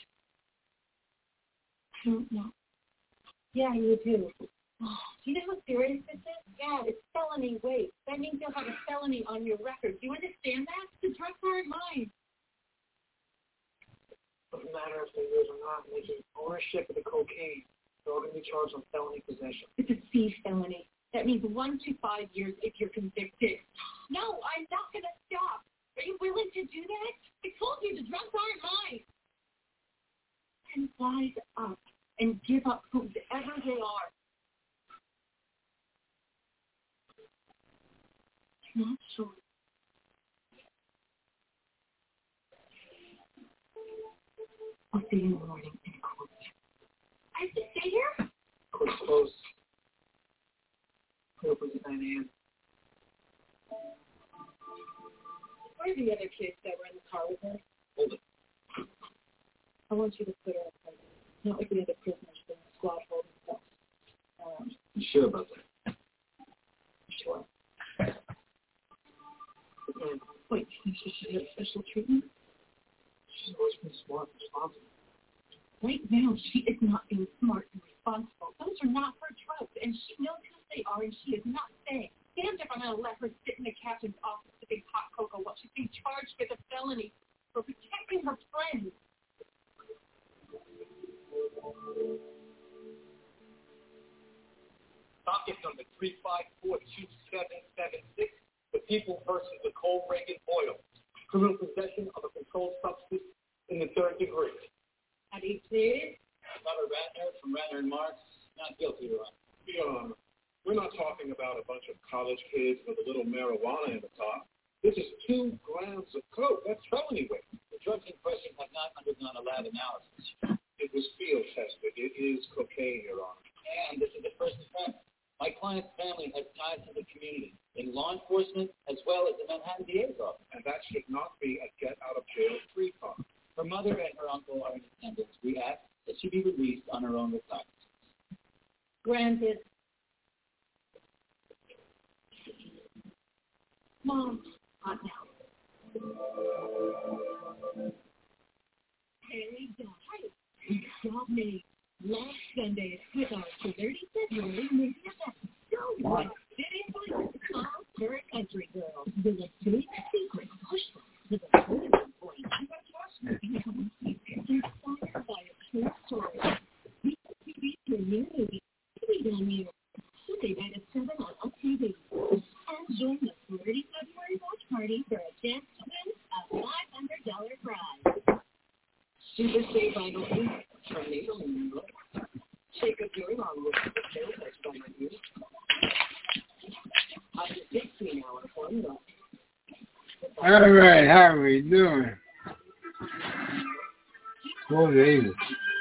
I don't know. Yeah, you do. Oh, do you know how serious this is? Yeah, it's felony rape. That means you'll have a felony on your record. Do you understand that? The drugs aren't mine. Doesn't matter if they use or not. They get ownership of the cocaine. They're all going to be charged on felony possession. It's a C felony. That means 1 to 5 years if you're convicted. No, I'm not going to stop. Are you willing to do that? I told you the drugs aren't mine. And rise up and give up whoever they are. I'm not sure. I'll see you in the morning in court. I have to stay here? Court's closed. It opens at 9 a.m. Where are the other kids that were in the car with her? Hold it. I want you to put her in prison. Not like the other prisoners in the squad holding cells. You sure about that? Sure. Wait, you think she should have special treatment? She's always been smart and responsible. Right now, she is not being smart and responsible. Those are not her drugs, and she knows who they are, and she is not saying. Damned if I'm going to let her sit in the captain's office sipping hot cocoa while she's being charged with a felony for protecting her friends. Docket number 3542776, the people versus Nicole Reagan Boyle. Criminal possession of a controlled substance in the 3rd degree. How do you plead? Another Ratner from Ratner and Marks, not guilty, Your Honor. Your Honor, we're not talking about a bunch of college kids with a little marijuana in the top. This is 2 grams of coke. That's felony weight. The drugs in question have not undergone a lab analysis. It was field tested. It is cocaine, Your Honor. And this is the first offense. My client's family has ties to the community, in law enforcement as well as the Manhattan DA's office. And that should not be a get-out-of-jail-free card. Her mother and her uncle are in attendance. We ask that she be released on her own recognizance. Granted. Mom, not now. Hey, guys. Job made. Last Sunday at Swiss for 30 February, maybe that's so what? City Boys, Current Country Girl, with a big secret push with a golden boy. I got lost inspired by a true story. We your new movie, TV down here. Sunday night at 7 on TV. And join the 30 February watch party for a chance to win a $500 prize. Super Stay Vinyl tornado in the Shake up your arm with the tail touched on my ear. After 16 hours, one up. All right, how are we doing? 480.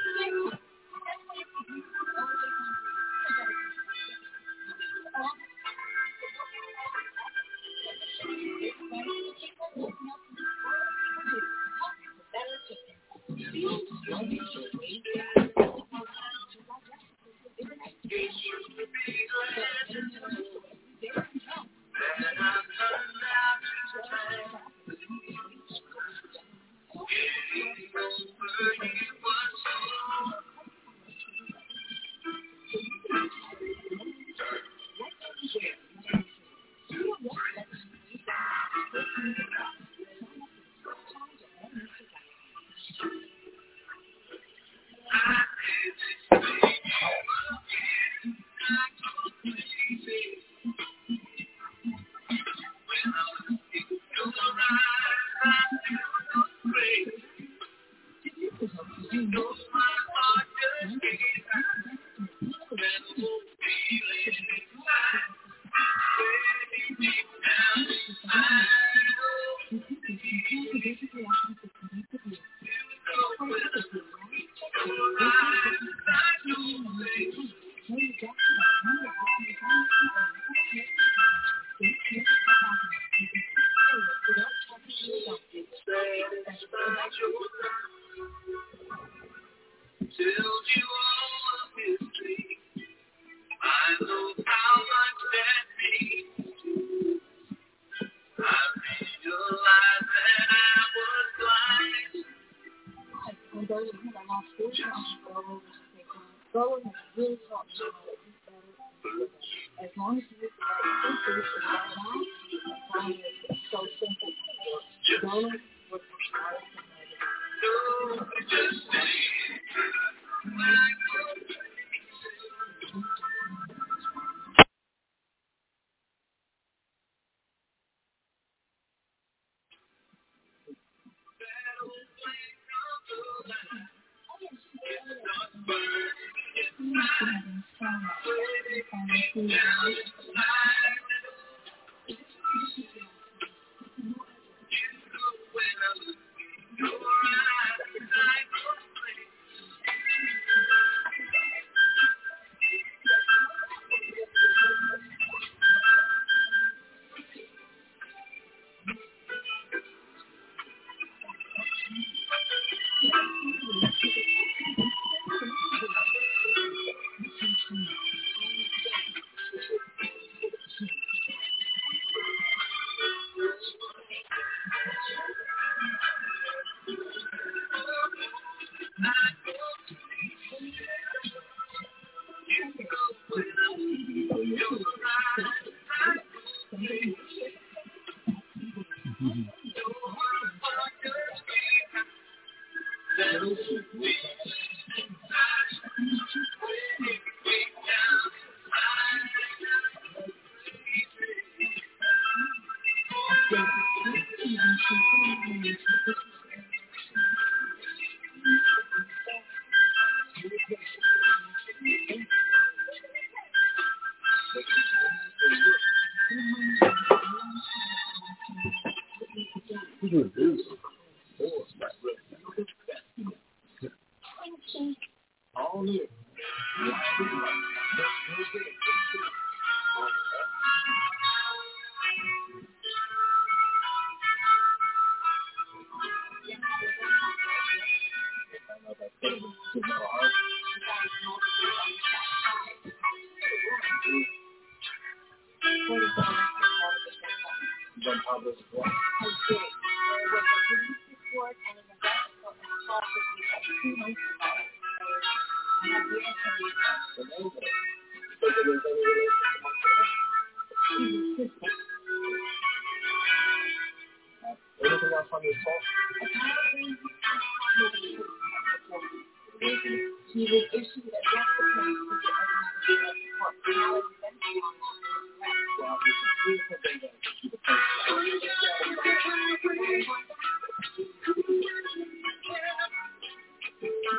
As long as you it's so simple. Donald was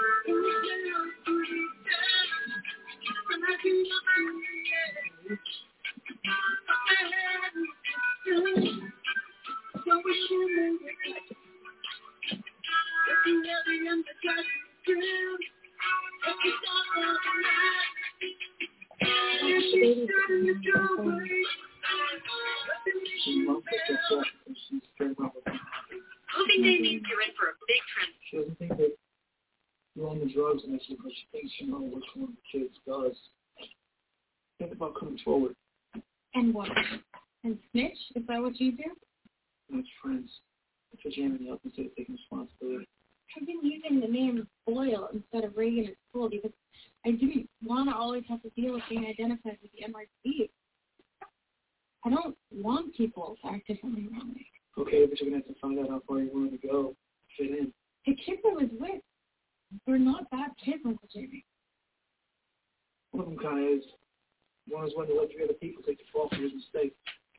Moving day means you're in for a big trend. She doesn't think that you're on the drugs and everything, but she thinks she knows which one of the kids does. Think about coming forward. And what? And snitch? Is that what you do? That's friends. That's what Jamie helped instead of taking responsibility. I've been using the name Boyle instead of Reagan at school because I didn't want to always have to deal with being identified with the NYC. I don't want people to act differently around me. Okay, but you're going to have to find out how far you're willing to go, fit in. The kids I was with were not bad kids, Uncle Jamie. One of them kind of is. One is willing to let 3 other people take the fall for his mistake.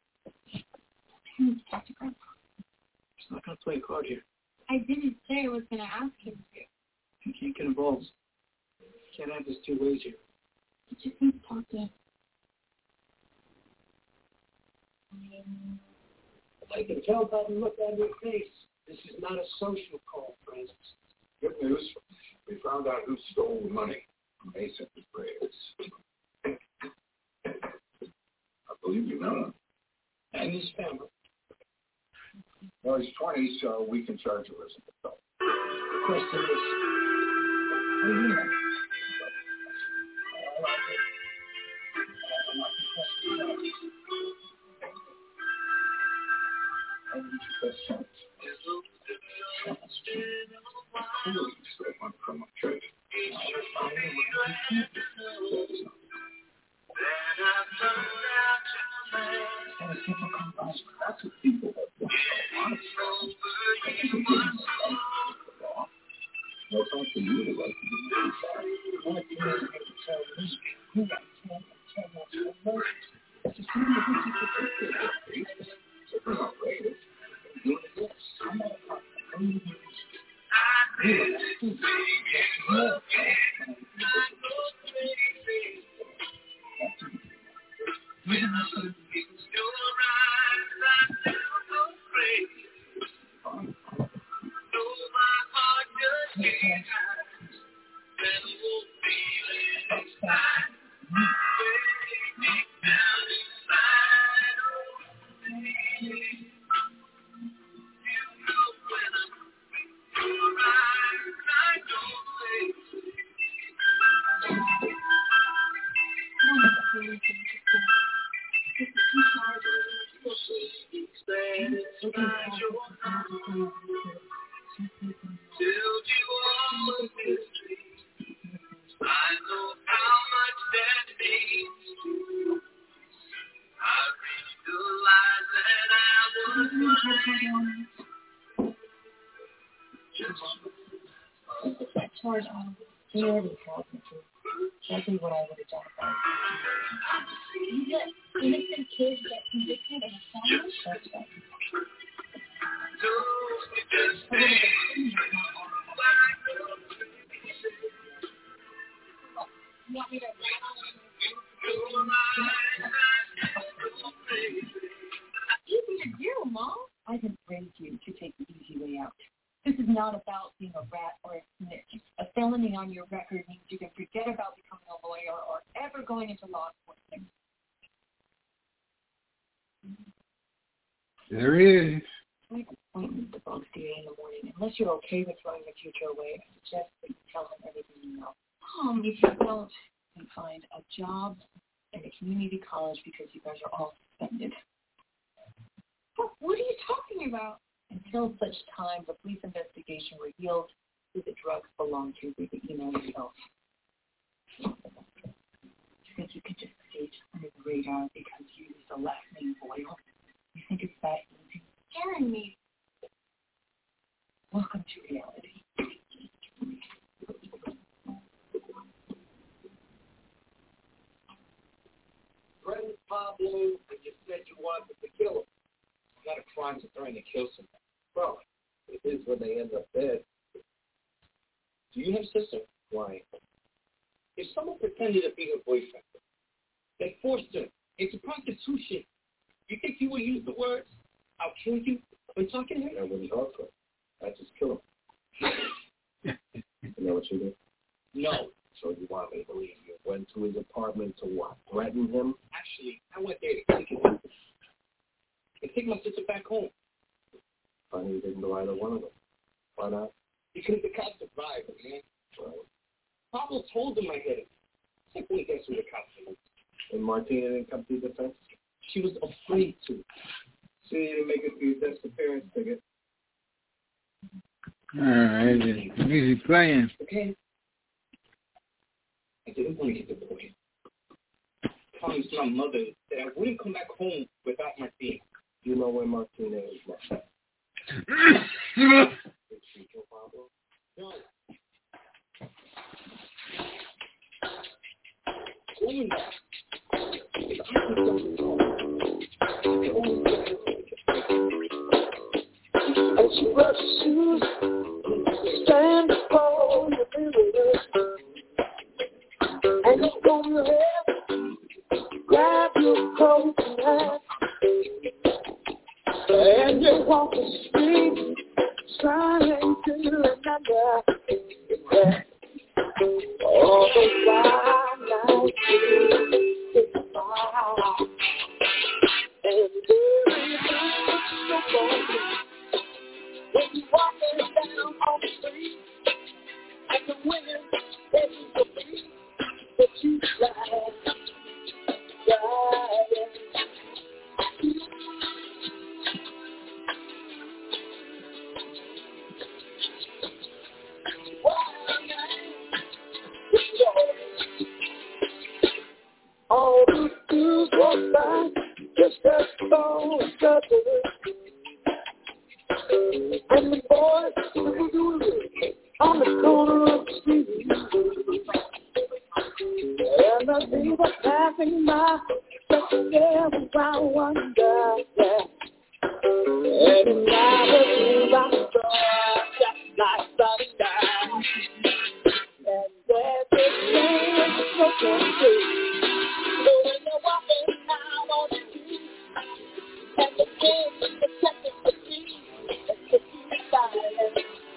It's not going to play a card here. I didn't say I was going to ask him to. You can't get involved. You can't have this 2 ways here. I just need to talk to him. I can tell by the look on your face. This is not a social call, Francis. Good news. We found out who stole the money from Mason Graves. I believe you know him. And his family. Well, he's 20, so we can charge him as an adult. The question is, what do you know? I need your best chance. Who will you stole money from a church? Lots of people that want they'll talk to you to like exactly what I would have done about it. You get innocent kids get convicted and sentenced? That's right. You want me to easy to do, Mom. I have raised you to take the easy way out. This is not about being a rat or a snitch. A felony on your record means you can forget about becoming a lawyer or ever going into law enforcement. There he is. I have an appointment with the Bronx DA in the morning. Unless you're okay with throwing the future away, I suggest that you tell him everything you know. If you don't, you find a job in a community college because you guys are all suspended. What are you talking about? Until such time the police investigation reveals who the drugs belong to, read the email yourself. You think you can just skate under the radar because you use the last name Boyle? You think it's that easy? Scaring me. Welcome to reality. Friend Pablo, and you said you wanted to kill him. It's not a crime to threaten to kill someone. Well, it is when they end up dead. Do you have a sister? Why? If someone pretended to be her boyfriend, they forced her into prostitution, you think you would use the words, "I'll kill you," when talking to him? I wouldn't talk to him. I'd just kill him. You know what you did? No. So you want me to believe you went to his apartment to what? Threaten him? Actually, I went there to kick him. And take my sister back home. Funny you didn't do either one of them. Why not? Because the cops survived, man. Well, Pablo told them I hit him. Except when he gets who the cops did. and Martina didn't come to your defense? She was afraid to. See, you didn't make it for your disappearance ticket. All right, music playing. Okay. I didn't want to get the point. I promised my mother that I wouldn't come back home without Martina. You know where Martina is now. Did she kill Pablo? No. Only that. As you brush your shoes, stand before your mirror, and you comb your hair, grab your coat and hat, and you walk the street, trying to remember that all the while nights is far, and everything's so lonely. When you walking down on the street, and the women that you see, that you ride. All the dudes walk by, just as slow as others. And the boys on the corner of the street, and the people passing by, just every round one guy, yeah. And now the things I saw, just like sundown, and there's this thing so confused. So when you're walking out on the street, and the wind is protecting the street, and the street silence,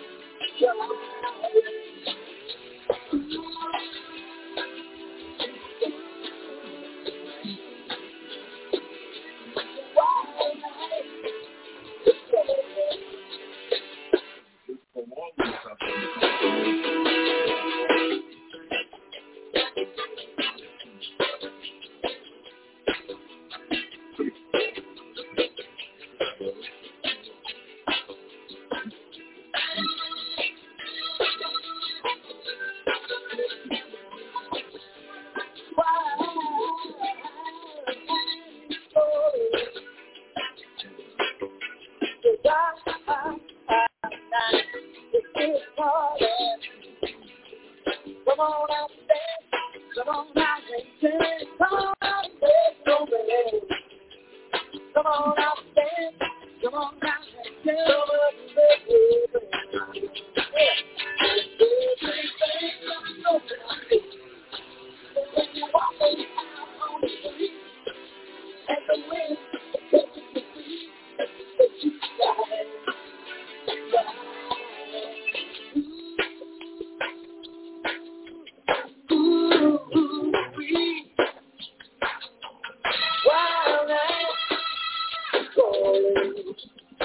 come on out there, come on out there, come on out there, no man. Come on out there, come on out there, come on when you're walking out on the street, and the wind takes you to see that you ride. Wild night calling.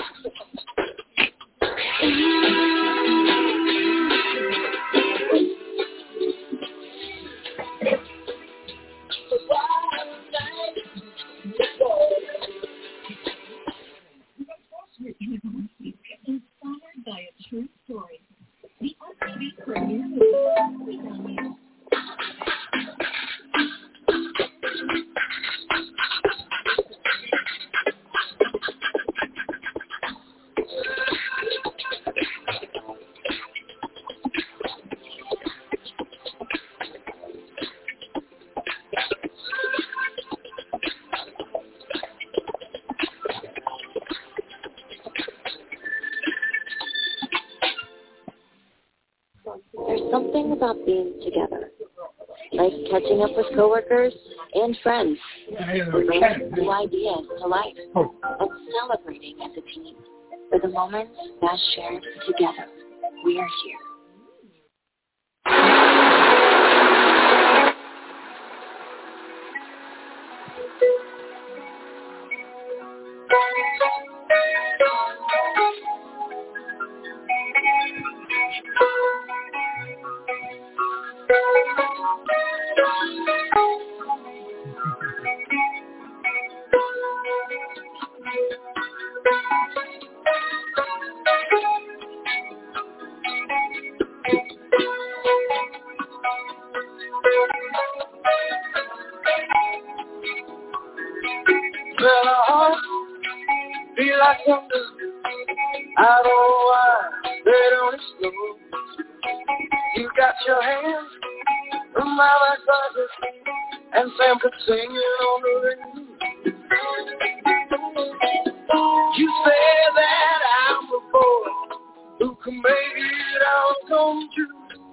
Inspired by a true story. The upbeat premiere about being together, like catching up with coworkers and friends, bringing new ideas to life, and celebrating as a team for the moments best shared together. We are here. I don't know why they don't explode. You got your hands from my right pocket, and Sam could sing it on the radio. You say that I'm the boy who can make it all come true.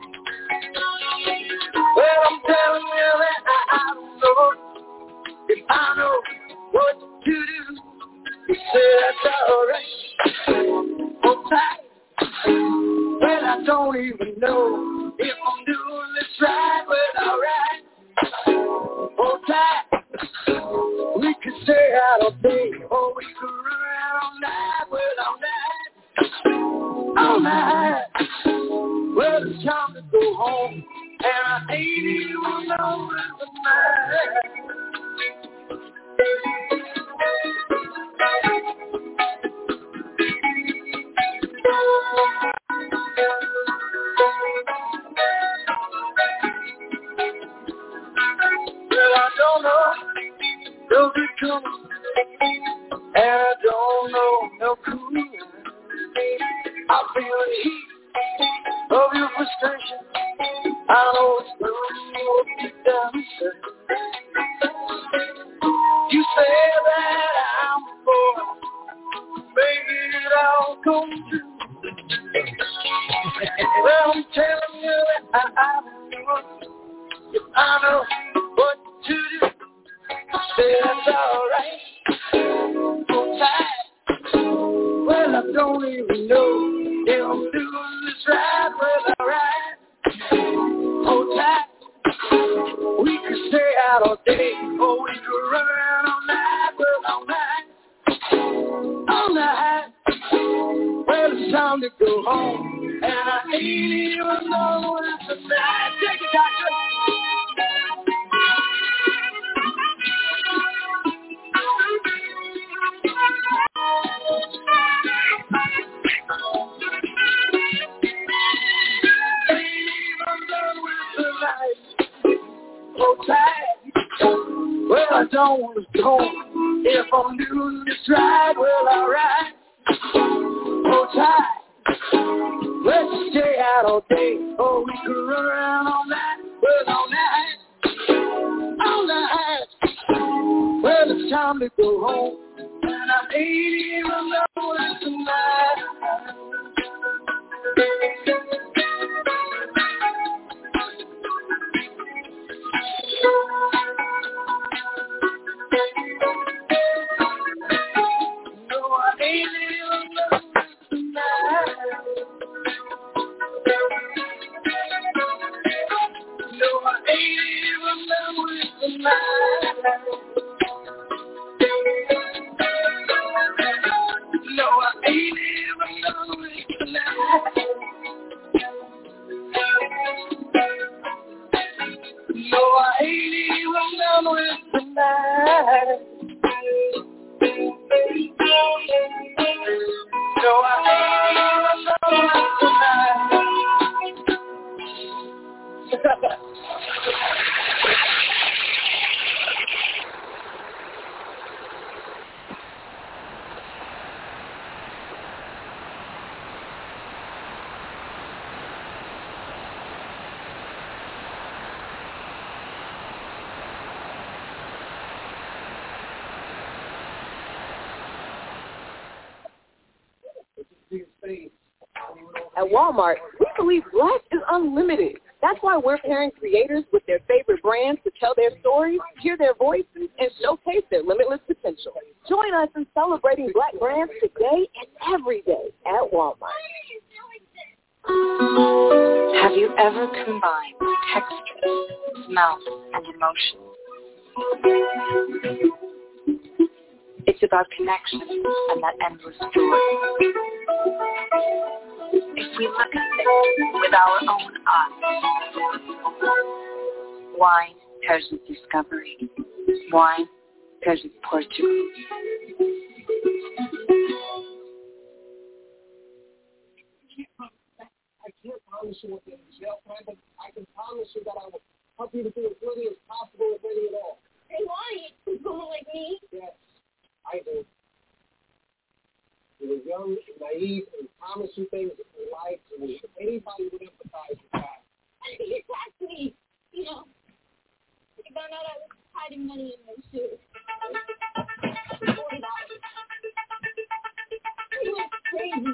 Well, I'm telling you that I don't know if I know what to do. You say that's alright. Hold tight. Well, I don't even know if I'm doing this right. Well, alright. Hold tight. We could stay out all day, or we could run around all night. Well, all night. Well, it's time to go home, and I ain't even know the night. Well, I don't know no good coming, and I don't know no cool. I feel the heat of your frustration. I know it's burning you down. You say that I'm a boy, maybe it all comes true. Well, I'm telling you that I don't know if I know what to do. Say that's alright. Hold tight. Well, I don't even know if I'm doing this right. Well, alright. Hold tight. We could stay out all day, or we could run around all night. Well, all night. All night. Well, it's time to go home, and I ain't even know it's a night. Take it, doctor. Hold tight. Well, I don't want to go if I'm doing this right. Well, alright. Hold tight. Let's stay out all day, or we can run around all night. Well, all night. All night. Well, it's time to go home, and I ain't even know it's tonight. At Walmart, we believe life is unlimited. That's why we're pairing creators with their favorite brands to tell their stories, hear their voices, and showcase their limitless potential. Join us in celebrating Black brands today and every day at Walmart. Have you ever combined textures, smells, and emotions? It's about connection and that endless joy. If we look at things with our own eyes, wine pairs with discovery. Wine pairs with Portugal. I can't promise you what the jail time, but I can promise you that I will help you to do as little as possible, if any at all. Hey, why? You someone like me? Yes, I do. You were young and naive and promised you things that you lied to me. Anybody would empathize with that. Exactly. You know, I found out I was hiding money in my shoes. $40. He went crazy.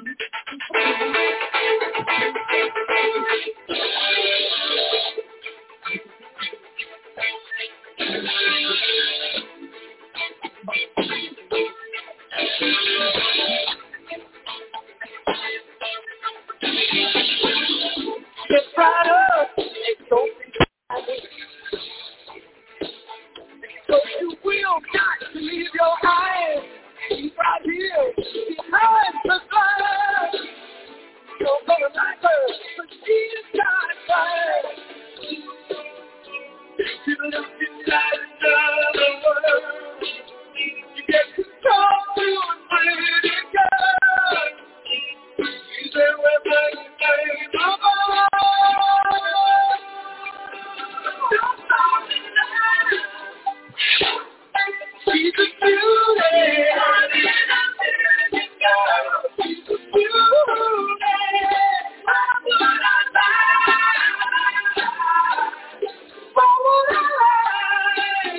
Get right up, it's so so you will not leave your eyes. Keep right here, behind the glass. You're gonna like her, but she's not fine. You're looking at another world. You get to talk to a pretty girl. She's everything you came about. She's a beauty. She's a beauty. Why would I lie? Why would I lie?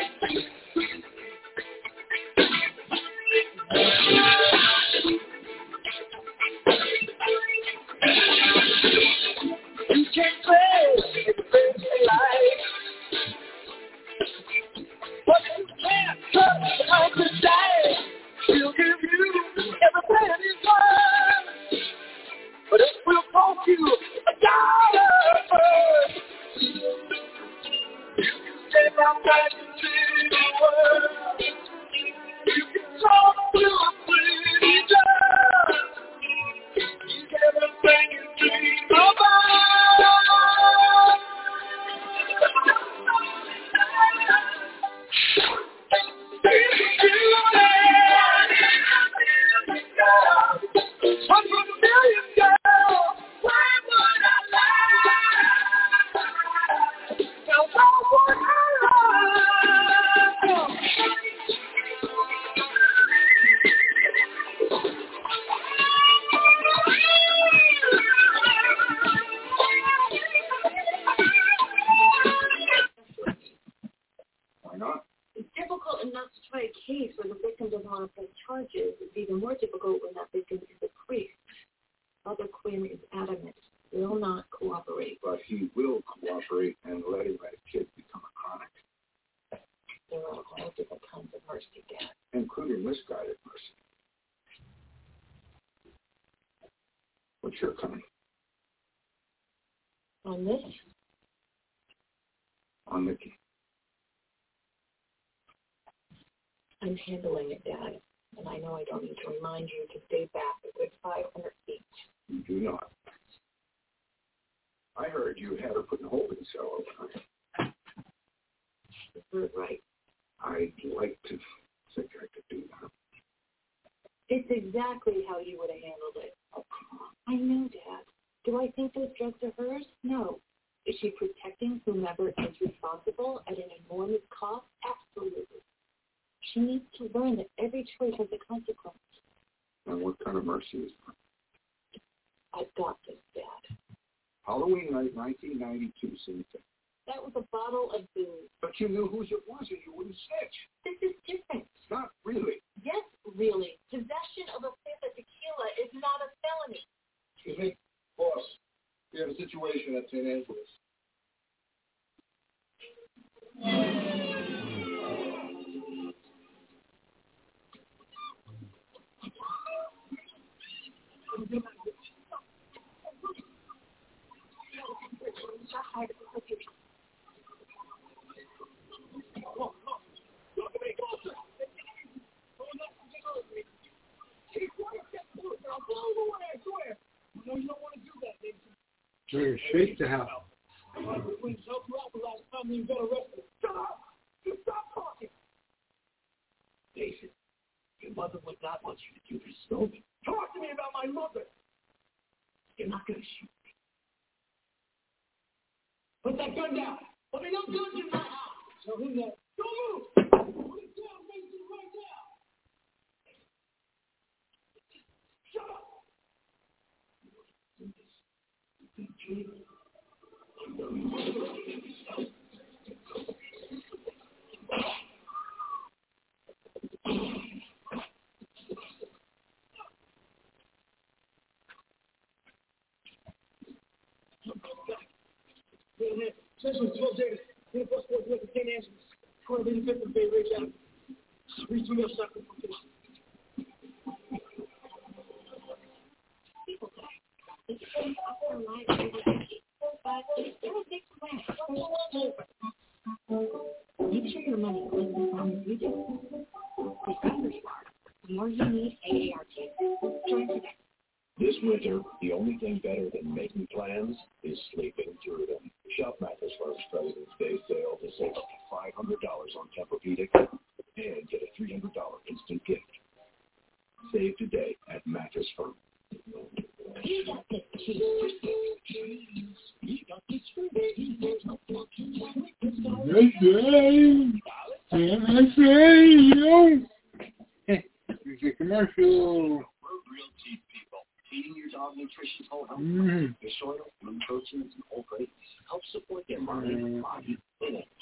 You can't play in life. But you can't touch how to die. She'll give you everything you want. But it will cost you $1 first. You can step outside and see the world. You can talk to a pretty girl. She's everything you dream about. Why not? It's difficult enough to try a case where the victim doesn't want to press charges. It's even more difficult when that victim is a priest. Father Quinn is adamant, will not cooperate. But he will cooperate and letting that kid become a chronic, There are all different kinds of mercy, Dad. including misguided mercy. What's your coming? On this, On Mickey. I'm handling it, Dad. And I know I don't need to remind you to stay back a good 500 feet. You do not. I heard you had her put in a holding cell overnight. You're right. I'd like to think I could do that. It's exactly how you would have handled it. Oh, come on. I know, Dad. Do I think those drugs are hers? No. Is she protecting whomever is responsible at an enormous cost? Absolutely. She needs to learn that every choice has a consequence. And what kind of mercy is that? I've got this, Dad. Halloween night, 1992, Cynthia. That was a bottle of booze. But you knew whose it was and you wouldn't snitch. This is different. Not really. Yes, really. Possession of a fifth of tequila is not a felony. Excuse me, boss. We have a situation at St. Angeles. Better shake the house. Shut up! You stop talking! Jason, your mother would not want you to do this, Snowden. Talk to me about my mother! You're not going to shoot me. Put that gun down! Let me know guns in my house! Tell him that. Don't move! Put it down, Mason, right now! Shut up! Essentially, 12 days. In the bus boys went to St. Angeles. 25th of Bay Ridge Avenue. 3 up second from 50. People die. It's been off their lives over 5 days. They don't take Make sure your money goes as long as you do. Remember, the more you need AARP. Join today. This winter, the only thing better than making plans is sleeping through them. Shop Mattress Firm's President's Day sale to save up to $500 on Tempur-Pedic and get a $300 instant gift. Save today at Mattress Firm. You got the cheese. You got the It's a commercial. Feeding your dog nutritious whole health. Fish oil, lean proteins, and whole grains help support their mind, body, and energy.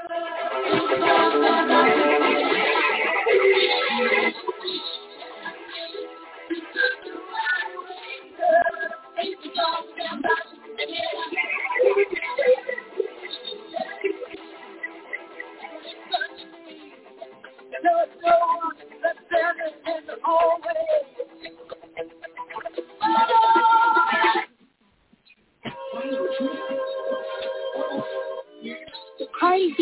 Cardi B.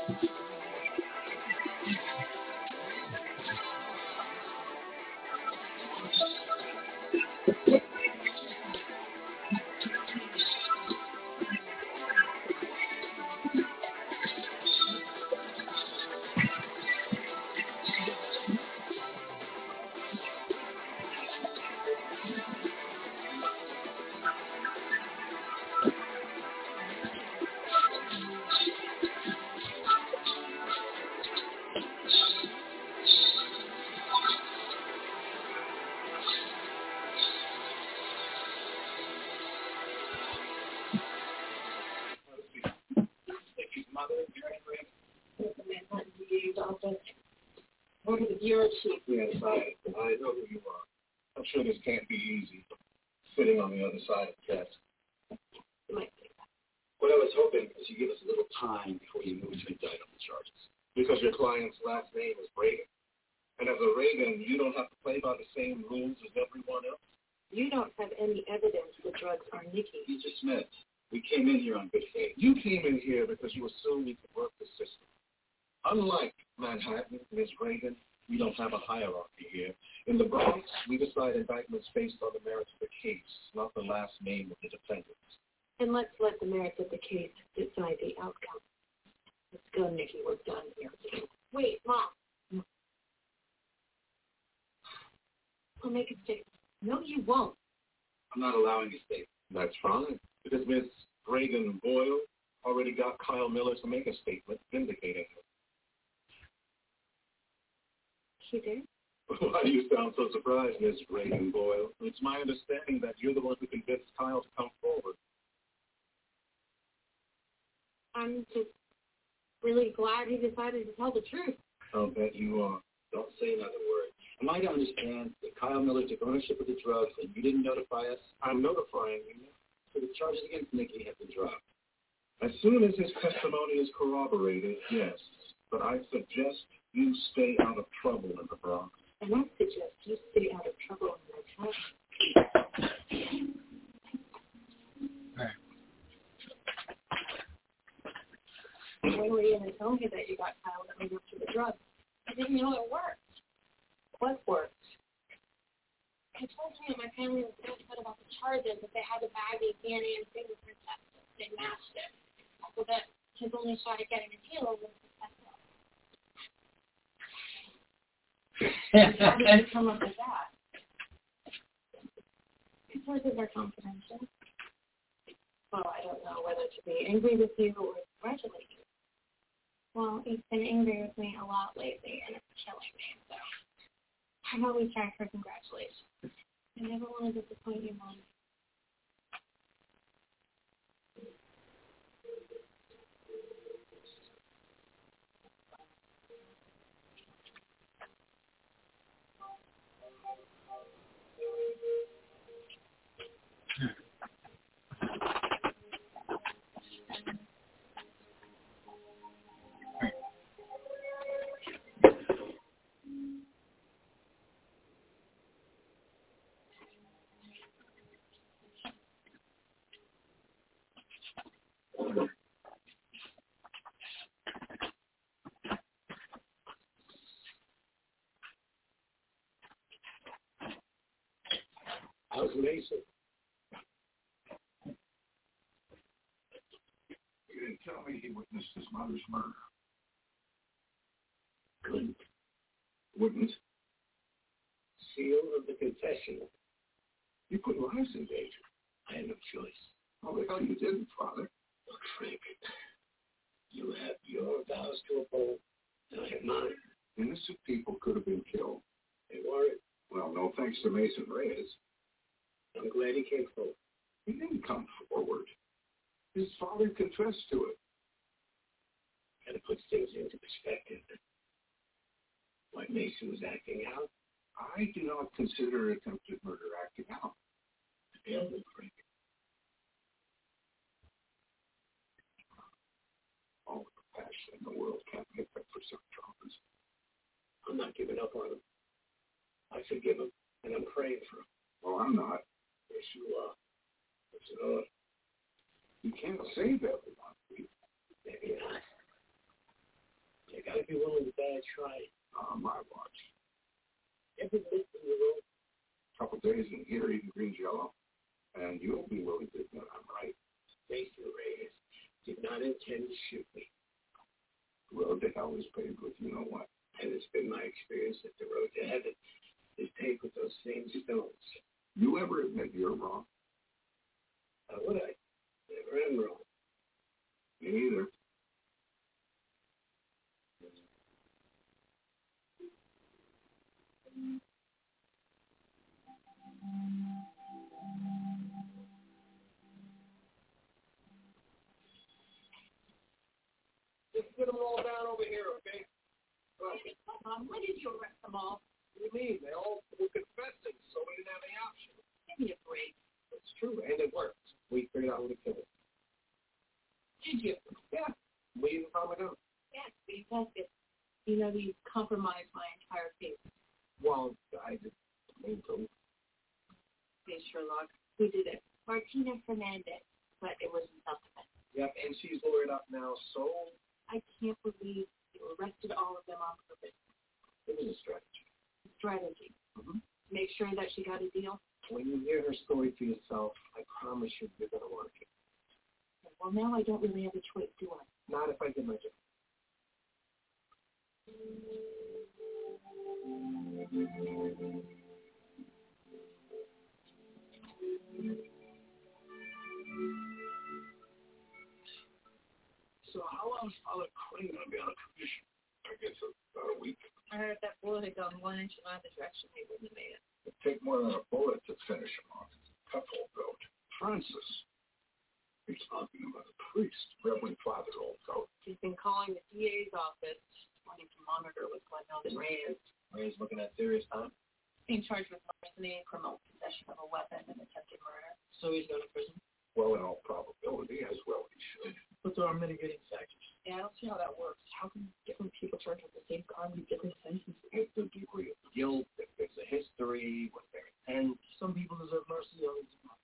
Over the bureau chief. Yes, I know who you are. I'm sure this can't be easy, sitting on the other side of the desk. What I was hoping is you give us a little time before you move to indict on the charges. Because your client's last name is Reagan. And as a Reagan, you don't have to play by the same rules as everyone else. You don't have any evidence the drugs are Nikki. Mr. Smith, we came in here on good faith. You came in here because you assumed you could work the system. Unlike Manhattan, Ms. Reagan, we don't have a hierarchy here. In the Bronx, we decide indictments based on the merits of the case, not the last name of the defendants. And let's let the merits of the case decide the outcome. Let's go, Nikki. We're done here. Wait, Mom. I'll make a statement. No, you won't. I'm not allowing a statement. That's fine, because Ms. Reagan Boyle already got Kyle Miller to make a statement vindicating her. She did? Why do you sound so surprised, Ms. Reagan Boyle? It's my understanding that you're the one who convinced Kyle to come forward. I'm just really glad he decided to tell the truth. I'll bet you are. Don't say another word. Am I to understand that Kyle Miller took ownership of the drugs and you didn't notify us? I'm notifying you. So the charges against Nikki have been dropped. As soon as his testimony is corroborated, yes. But I suggest you stay out of trouble in the Bronx. And I suggest you stay out of trouble in my house. When were you going to tell me that you got Kyle that made up to the drugs? I didn't know it worked. What worked? I told him that my family was so upset about the charges that they had to bag the DNA and fingerprint test. They matched it. So that his only shot at getting a deal was successful. How did you come up with that? His sources are confidential. Well, I don't know whether to be angry with you or congratulate you. Well, he's been angry with me a lot lately, and it's killing me, so I've always tried for congratulations. I never want to disappoint you, Mom. How's Mason? You didn't tell me he witnessed his mother's murder. Couldn't. Wouldn't? Seal of the confession. You put lives in danger. I had no choice. Oh, well, you didn't, Father. Look, Frank, you have your vows to uphold, and I have mine. Innocent people could have been killed. They weren't. Well, no thanks to Mason Reyes. I'm glad he came forward. He didn't come forward. His father confessed to it. Kind of puts things into perspective. Why Mason was acting out? I do not consider attempted murder acting out. Failed it, Frank. All the passion in the world can't make up for some traumas. I'm not giving up on him. I forgive him, and I'm praying for him. Well, I'm not. Yes, you are. Yes, you are. You can't save everyone. Maybe not. tried. On my watch. Ever lived in your own? Couple days in here eating green jello. And you'll be willing to admit I'm right. Thank you, Reyes. Did not intend to shoot me. The road to hell is paved with you know what. And it's been my experience that the road to heaven is paved with those same stones. You ever admit you're wrong? How would I? Never am wrong. Me either. Just get them all down over here, okay? When did you arrest them all? What do you mean? They all were confessing, so we didn't have any option. Give me a break. It's true, and it worked. We figured out who to kill it. Did you? Yeah. We even found the gun. Yes, because you know, you compromised my entire case. Well, I didn't mean to. Okay, Sherlock. Who did it? Martina Fernandez. But it wasn't self-defense. Yep, and she's lawyered up now, so... I can't believe you arrested all of them on purpose. It was a strategy. Strategy. Mm-hmm. Make sure that she got a deal. When you hear her story for yourself, I promise you're going to want it. Well, now I don't really have a choice, do I? Not if I did my job. So how long is Father Crane going to be on a commission? I guess about a week. I heard that bullet had gone 1 inch in either direction. He wouldn't have made it. It'd take more than a bullet to finish him off. Tough old goat. Francis. He's talking about a priest, Reverend Father Old Goat. He's been calling the DA's office, wanting to monitor what's going on in Reyes. Reyes looking at serious time. Being charged with larceny, criminal possession of a weapon, and attempted murder. So he's going to prison? Well, in all probability, as well he should. But there are mitigating factors. Yeah, I don't see how that works. How can different people charged with the same crime get different sentences? It's the degree of guilt, if there's a history, what their intent. Some people deserve mercy, others not.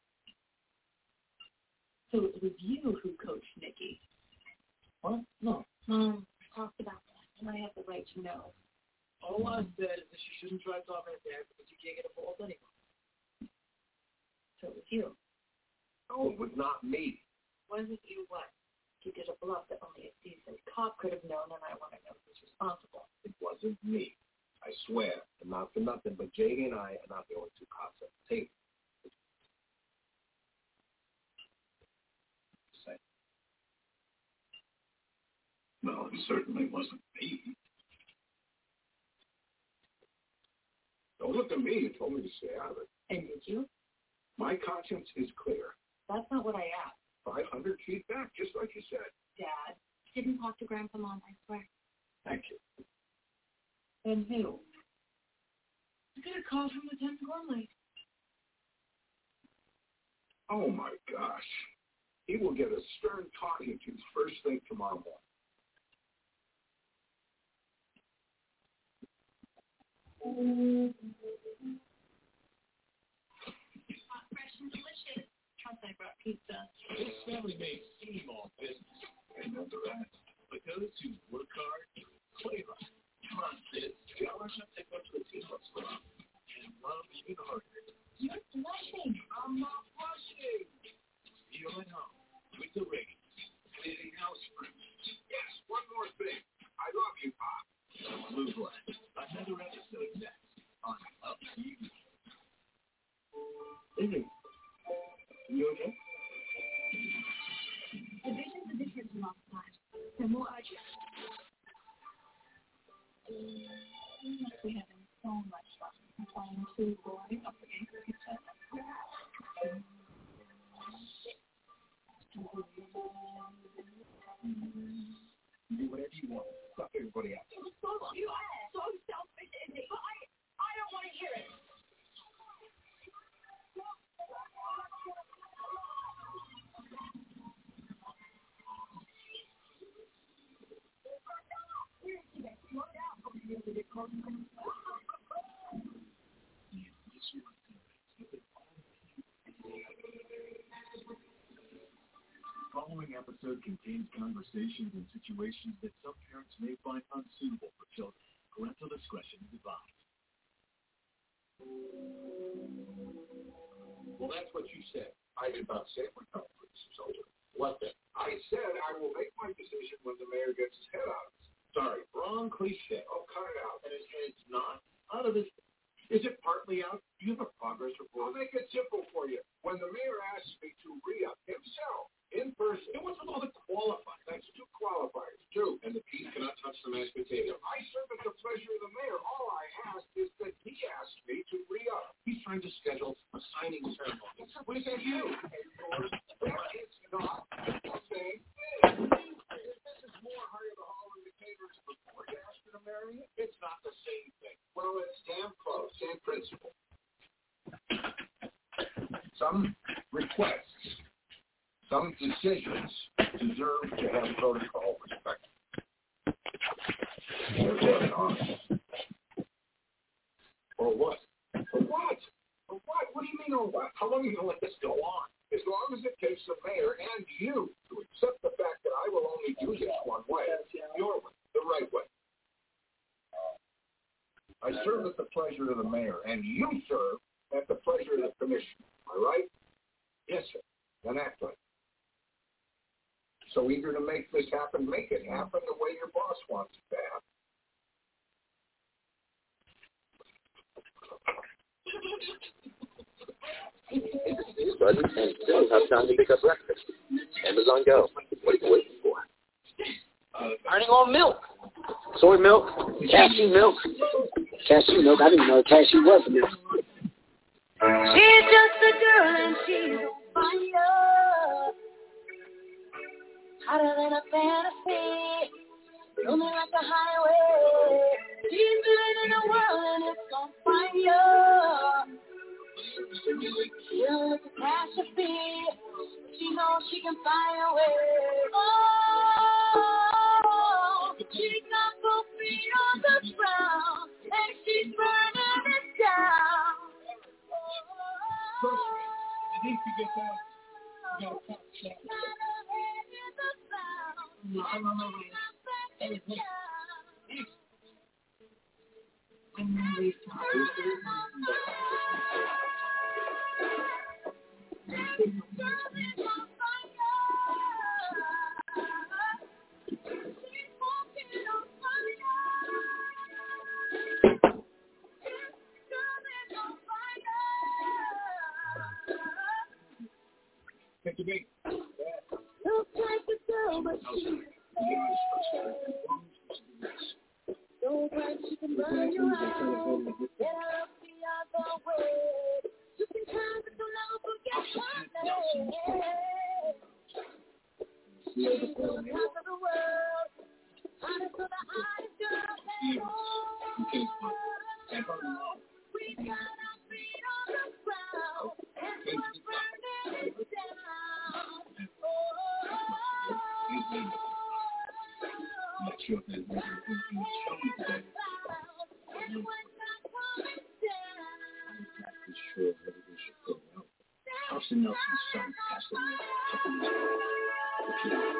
So it was you who coached Nikki. What? No. Talked about that, and I have the right to know. All I said is that she shouldn't drive off in there because you can't get a fault anyway. So it was you. No, it was not me. Wasn't you what? You did a bluff that only a decent cop could have known, and I want to know who's responsible. It wasn't me. I swear. And not for nothing, but J.D. and I are not the only two cops at the table. No, it certainly wasn't me. Don't look at me. You told me to stay out of it. And did you? My conscience is clear. That's not what I asked. 500 feet back, just like you said. Dad, didn't talk to Grandpa Mom, I swear. Thank you. And who? I got a call from Lieutenant Gormley. Oh, my gosh. He will get a stern talking to first thing tomorrow morning. Hot, fresh, and delicious. Trust I brought pizza. This family may seem all business, And that's right. but those who work hard, play hard, come on, sis, challenge them to go to the team what's wrong, and love even harder. You're blushing. I'm not rushing. Feel at home with the Reyes. Cleaning house first. Yes, one more thing. I love you, Pop. Blue Black. Another episode next on Up TV. Lizzie, you okay? The vision's a difference from last time. They're more urgent. We have so much fun. I'm playing too boring up against each other. Do whatever you want. Fuck everybody else. You are so selfish, Izzy. But I don't want to hear it. Following episode Motherhood contains conversations and situations that some parents may find unsuitable for children. Parental discretion is advised. Well, that's what you said. I did not say it would come to this result. What then? I said I will make my decision when the mayor gets his head out of it. Sorry, wrong cliche. Oh, cut it out. And it's not out of his. Is it partly out? Do you have a progress report? I'll make it simple for you. When the mayor asks me to re-up himself in person, what's with all the qualifiers? That's two qualifiers, too. And the piece cannot touch the mashed potato. I serve at the pleasure of the mayor. All I ask is that he asked me to re-up. He's trying to schedule a signing ceremony. What is that you? That is not the same thing. If Mrs. Moore hired the hall and the caterers before you asked her to marry it, it's not the same thing. Well, it's damn close. Same principle. Some requests, some decisions deserve to have protocol respect. Or what? For what? For what? What do you mean, or what? How long are you going to let this go on? As long as it takes the mayor and you to accept the fact that I will only do this one way, your way, the right way. I serve at the pleasure of the mayor, and you serve at the pleasure of the commission. Am I right? Yes, sir. Then act like it. So eager to make this happen, make it happen the way your boss wants it to happen. It's Buzzy, and still have time to pick up breakfast. Amazon Go. What are you waiting for? Running on milk. Soy milk. Cashew milk. Cashew milk. I didn't know cashew was milk. She's just a girl and she's on fire. Hotter than a fantasy. Roaming like a highway. She's living in a world and it's on fire. She'll look a catastrophe. She knows she can fly away. Oh, she's got both feet on the ground and she's burning it down. You need to get that. You got to cut shot. No, And then we Take a beat. looks like a girl, but she don't like she can burn you out. Get her up the other way. You can try, but don't ever forget her name. She's on top of the world. Hottest of the hottest girls in the world. We got our feet on the ground, and we're burning it down. I'm not sure if there's one showing today. I'm not sure if everything should go out. Carson Nelson's son passed away a couple of weeks ago.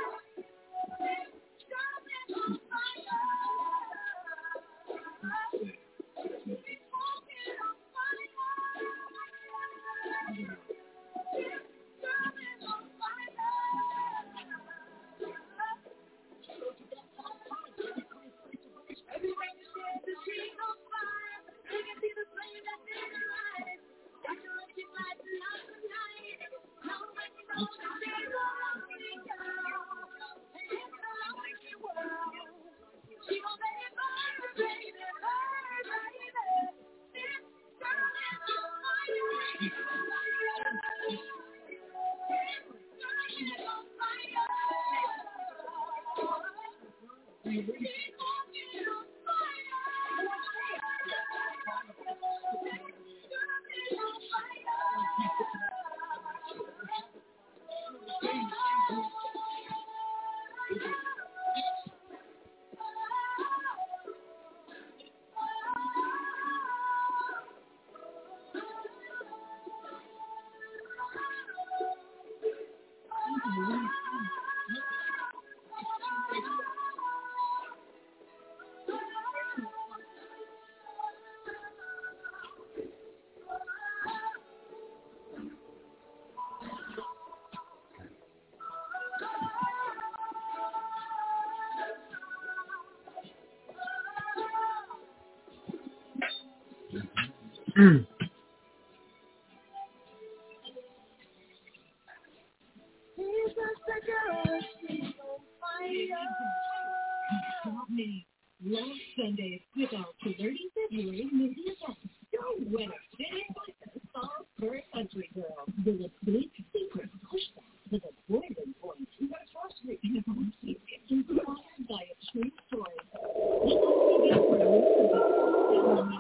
Love Sundays with our flirty February movie event. Go winner, City Song for Country Girl. With a big secret pushback with a boiling point. You got trust me. Inspired by a true story. This is for a movie.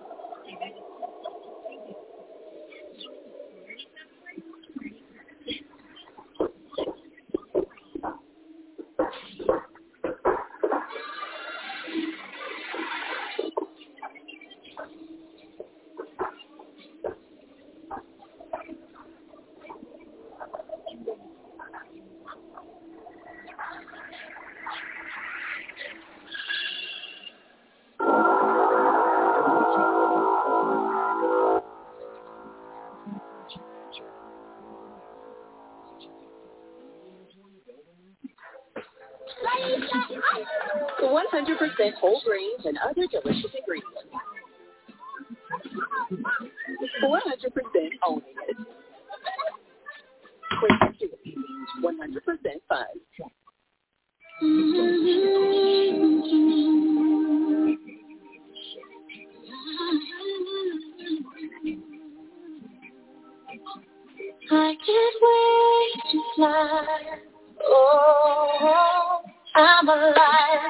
Whole grains and other delicious ingredients. 400% own it. Quaker Chickpea, 100% fun. I can't wait to fly. Oh, I'm alive.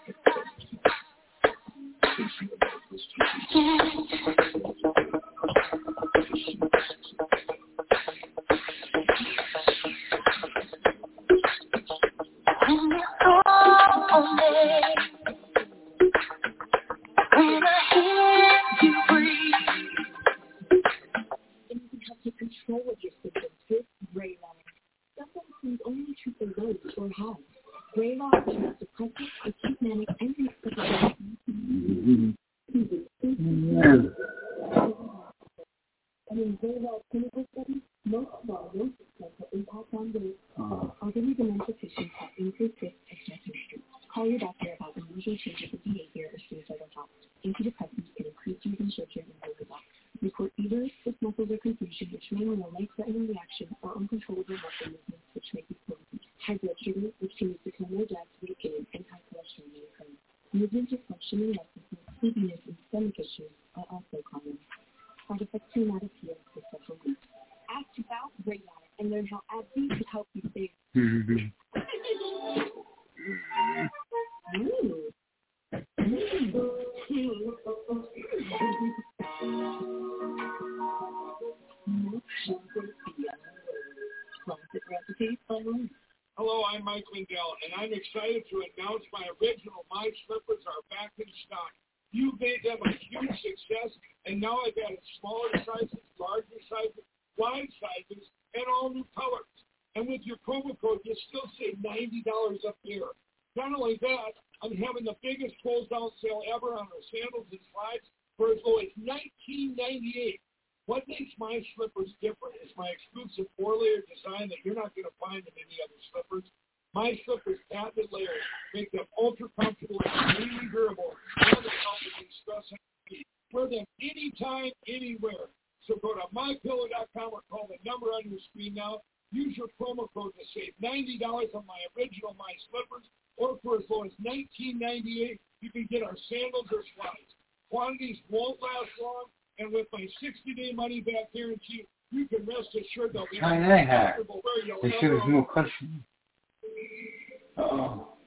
Hello, I'm Mike Lindell, and I'm excited to announce my original My Slippers are back in stock. You made them a huge success, and now I've added smaller sizes, larger sizes, wide sizes, and all new colors. And with your promo code, you still save $90 up there. Not only that, I'm having the biggest close-down sale ever on our sandals and slides for as low as $19.98. What makes My Slippers different is my exclusive 4-layer design that you're not going to find in any other slippers. My Slippers patented layers make them ultra comfortable and extremely durable, and they help with stress and heat. Wear them anytime, anywhere. So go to mypillow.com or call the number on your screen now. Use your promo code to save $90 on my original My Slippers, or for as low as $19.98, you can get our sandals or slides. Quantities won't last long, and with my 60-day money-back guarantee, you can rest assured they'll be comfortable where you'll They said there's no question. Oh.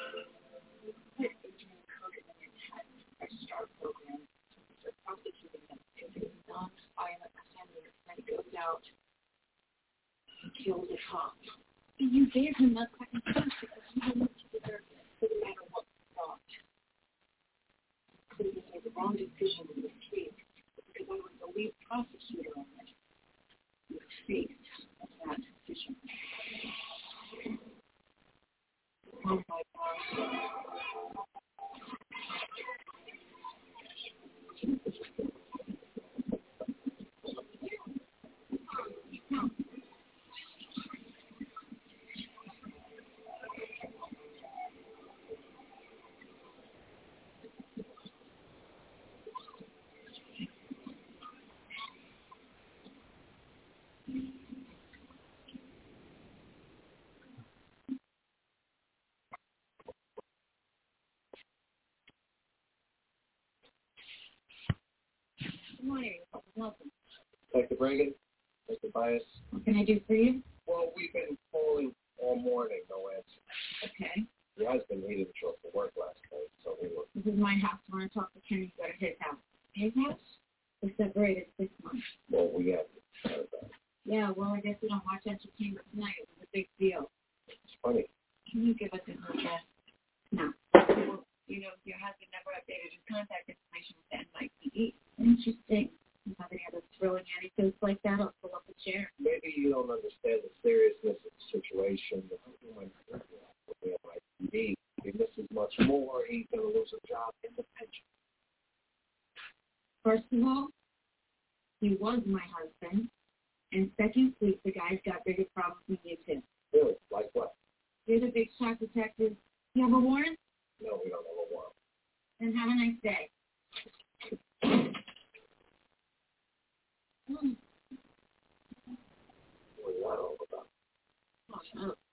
Kills the cop. You gave him that second chance because you knew you deserved it, no matter what you thought. Could have made the wrong decision in this case because I was the lead prosecutor on it. You faced that decision. Oh my gosh. Why? Nothing. Like the Reagan? Like the bias? What can I do for you? Well, we've been calling all morning, no answer. Okay. Your husband, he didn't show up for work last night, so we were... This is my house. I want to talk to Kenny. Go to his house. His house? We're separated 6 months. Well, we have to. Yeah, well, I guess we don't watch entertainment tonight. It was a big deal. It's funny. Can you give us a address? No. Well, you know, your husband never updated his contact information with the NYPD. Interesting. You have any other thrilling anecdotes like that? I'll pull up a chair. Maybe you don't understand the seriousness of the situation. The NYPD, he misses much more. He's going to lose a job in the pension. First of all, he was my husband. And second, please, the guy's got bigger problems than you too. Really? Like what? You're the big shot detective. You have a warrant? No, we don't have a warrant. Then have a nice day. What is that all about? Oh, shut up.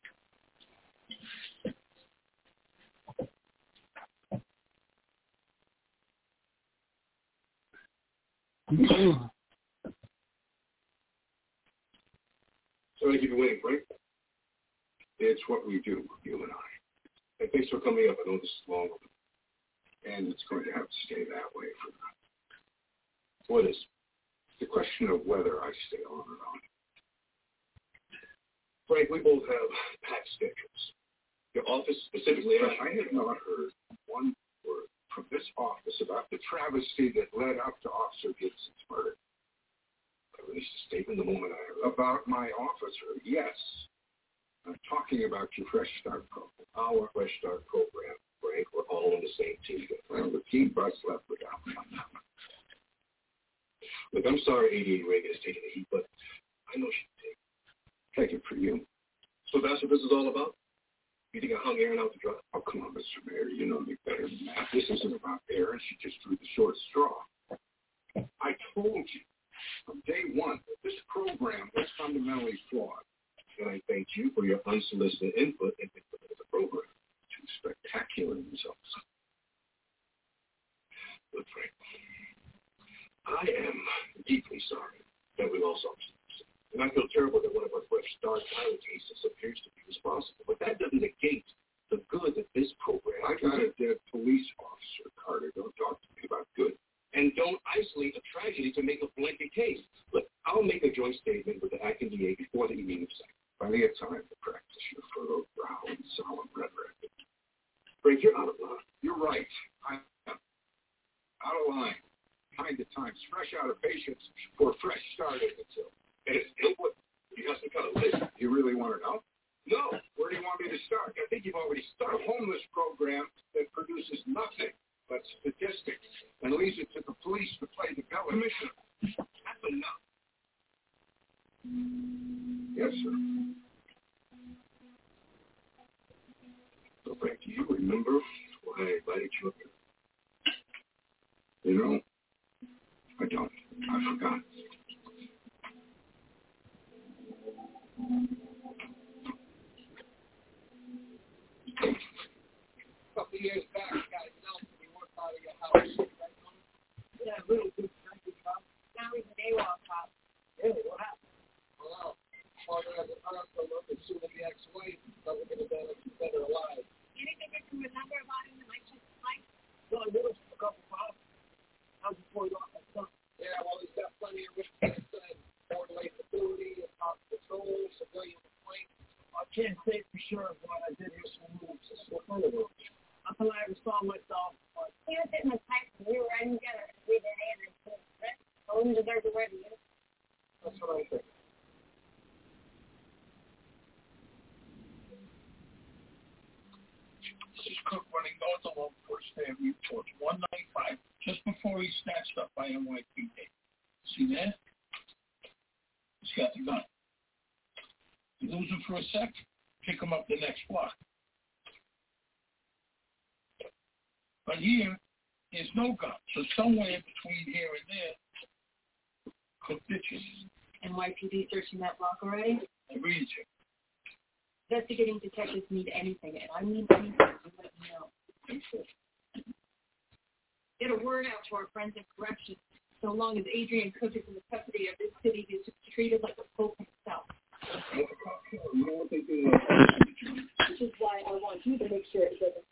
So I keep you waiting, Frank. It's what we do, you and I. And thanks for coming up. I know this is long, and it's going to have to stay that way for now. What is the question of whether I stay on or not? Frank, we both have packed schedules. Your office specifically, I have not heard one word from this office about the travesty that led up to Officer Gibson's murder. I released a statement the moment I heard about my officer. Yes, I'm talking about your Fresh Start program. Our Fresh Start program, Frank, we're all on the same team. Well, the team bus left without me. Look, I'm sorry 88 Reagan is taking the heat, but I know she did. Thank you for you. So that's what this is all about? You think I hung Aaron out to dry? Oh, come on, Mr. Mayor. You know me better than that. This isn't about Aaron. She just drew the short straw. I told you from day one that this program was fundamentally flawed. And I thank you for your unsolicited input into the program. Too spectacular results. Look, Frank, I am deeply sorry that we lost officers. And I feel terrible that one of our Fresh Start pilot cases appears to be responsible. But that doesn't negate the good that this program... I got a dead police officer, Carter. Don't talk to me about good. And don't isolate a tragedy to make a blanket case. Look, I'll make a joint statement with the acting DA before the evening of Saturday. Plenty of time to practice your furrowed brow and solemn rhetoric. Frank, you're out of line. You're right. I am out of line. Behind the times, fresh out of patience for a fresh start at the till. And it's input. You have some kind of list. You really want to know? No. Where do you want me to start? I think you've already started a homeless program that produces nothing but statistics and leaves it to the police to play the villain. Commissioner, that's enough. Yes, sir. So, Frank, do you remember why I invited you up here? You know, I don't. I forgot. A couple years back, you got announced we worked out of your house. Yeah, really good. Now he's an AWOL cop. Really? What happened? Well, father has an uncle look as soon as the ex-wife doesn't get a better alive. Anything you can remember about him that might just like? Well, I did a couple problems. That was before he lost my son. Yeah, well, he's got plenty of risk and orderly facility, patrol, civilian complaint. I can't say for sure, but I did hear some moves. Until I ever saw myself. He was sitting in the pipe and we were riding together every day and I said, I wouldn't deserve to wear the uniform. That's what I think. This is Cook running north along First Avenue towards 195, just before he's snatched up by NYPD. See that? He's got the gun. You lose him for a sec, pick him up the next block. But here, there's no gun. So somewhere between here and there, Cook ditches. NYPD searching that block already? I read you. Investigating detectives need anything, and I mean anything, you let me know. Get a word out to our friends at corrections. so long as Adrian Cook is in the custody of this city, he's just treated like a pope himself. You know what they do? Which is why I want you to make sure it doesn't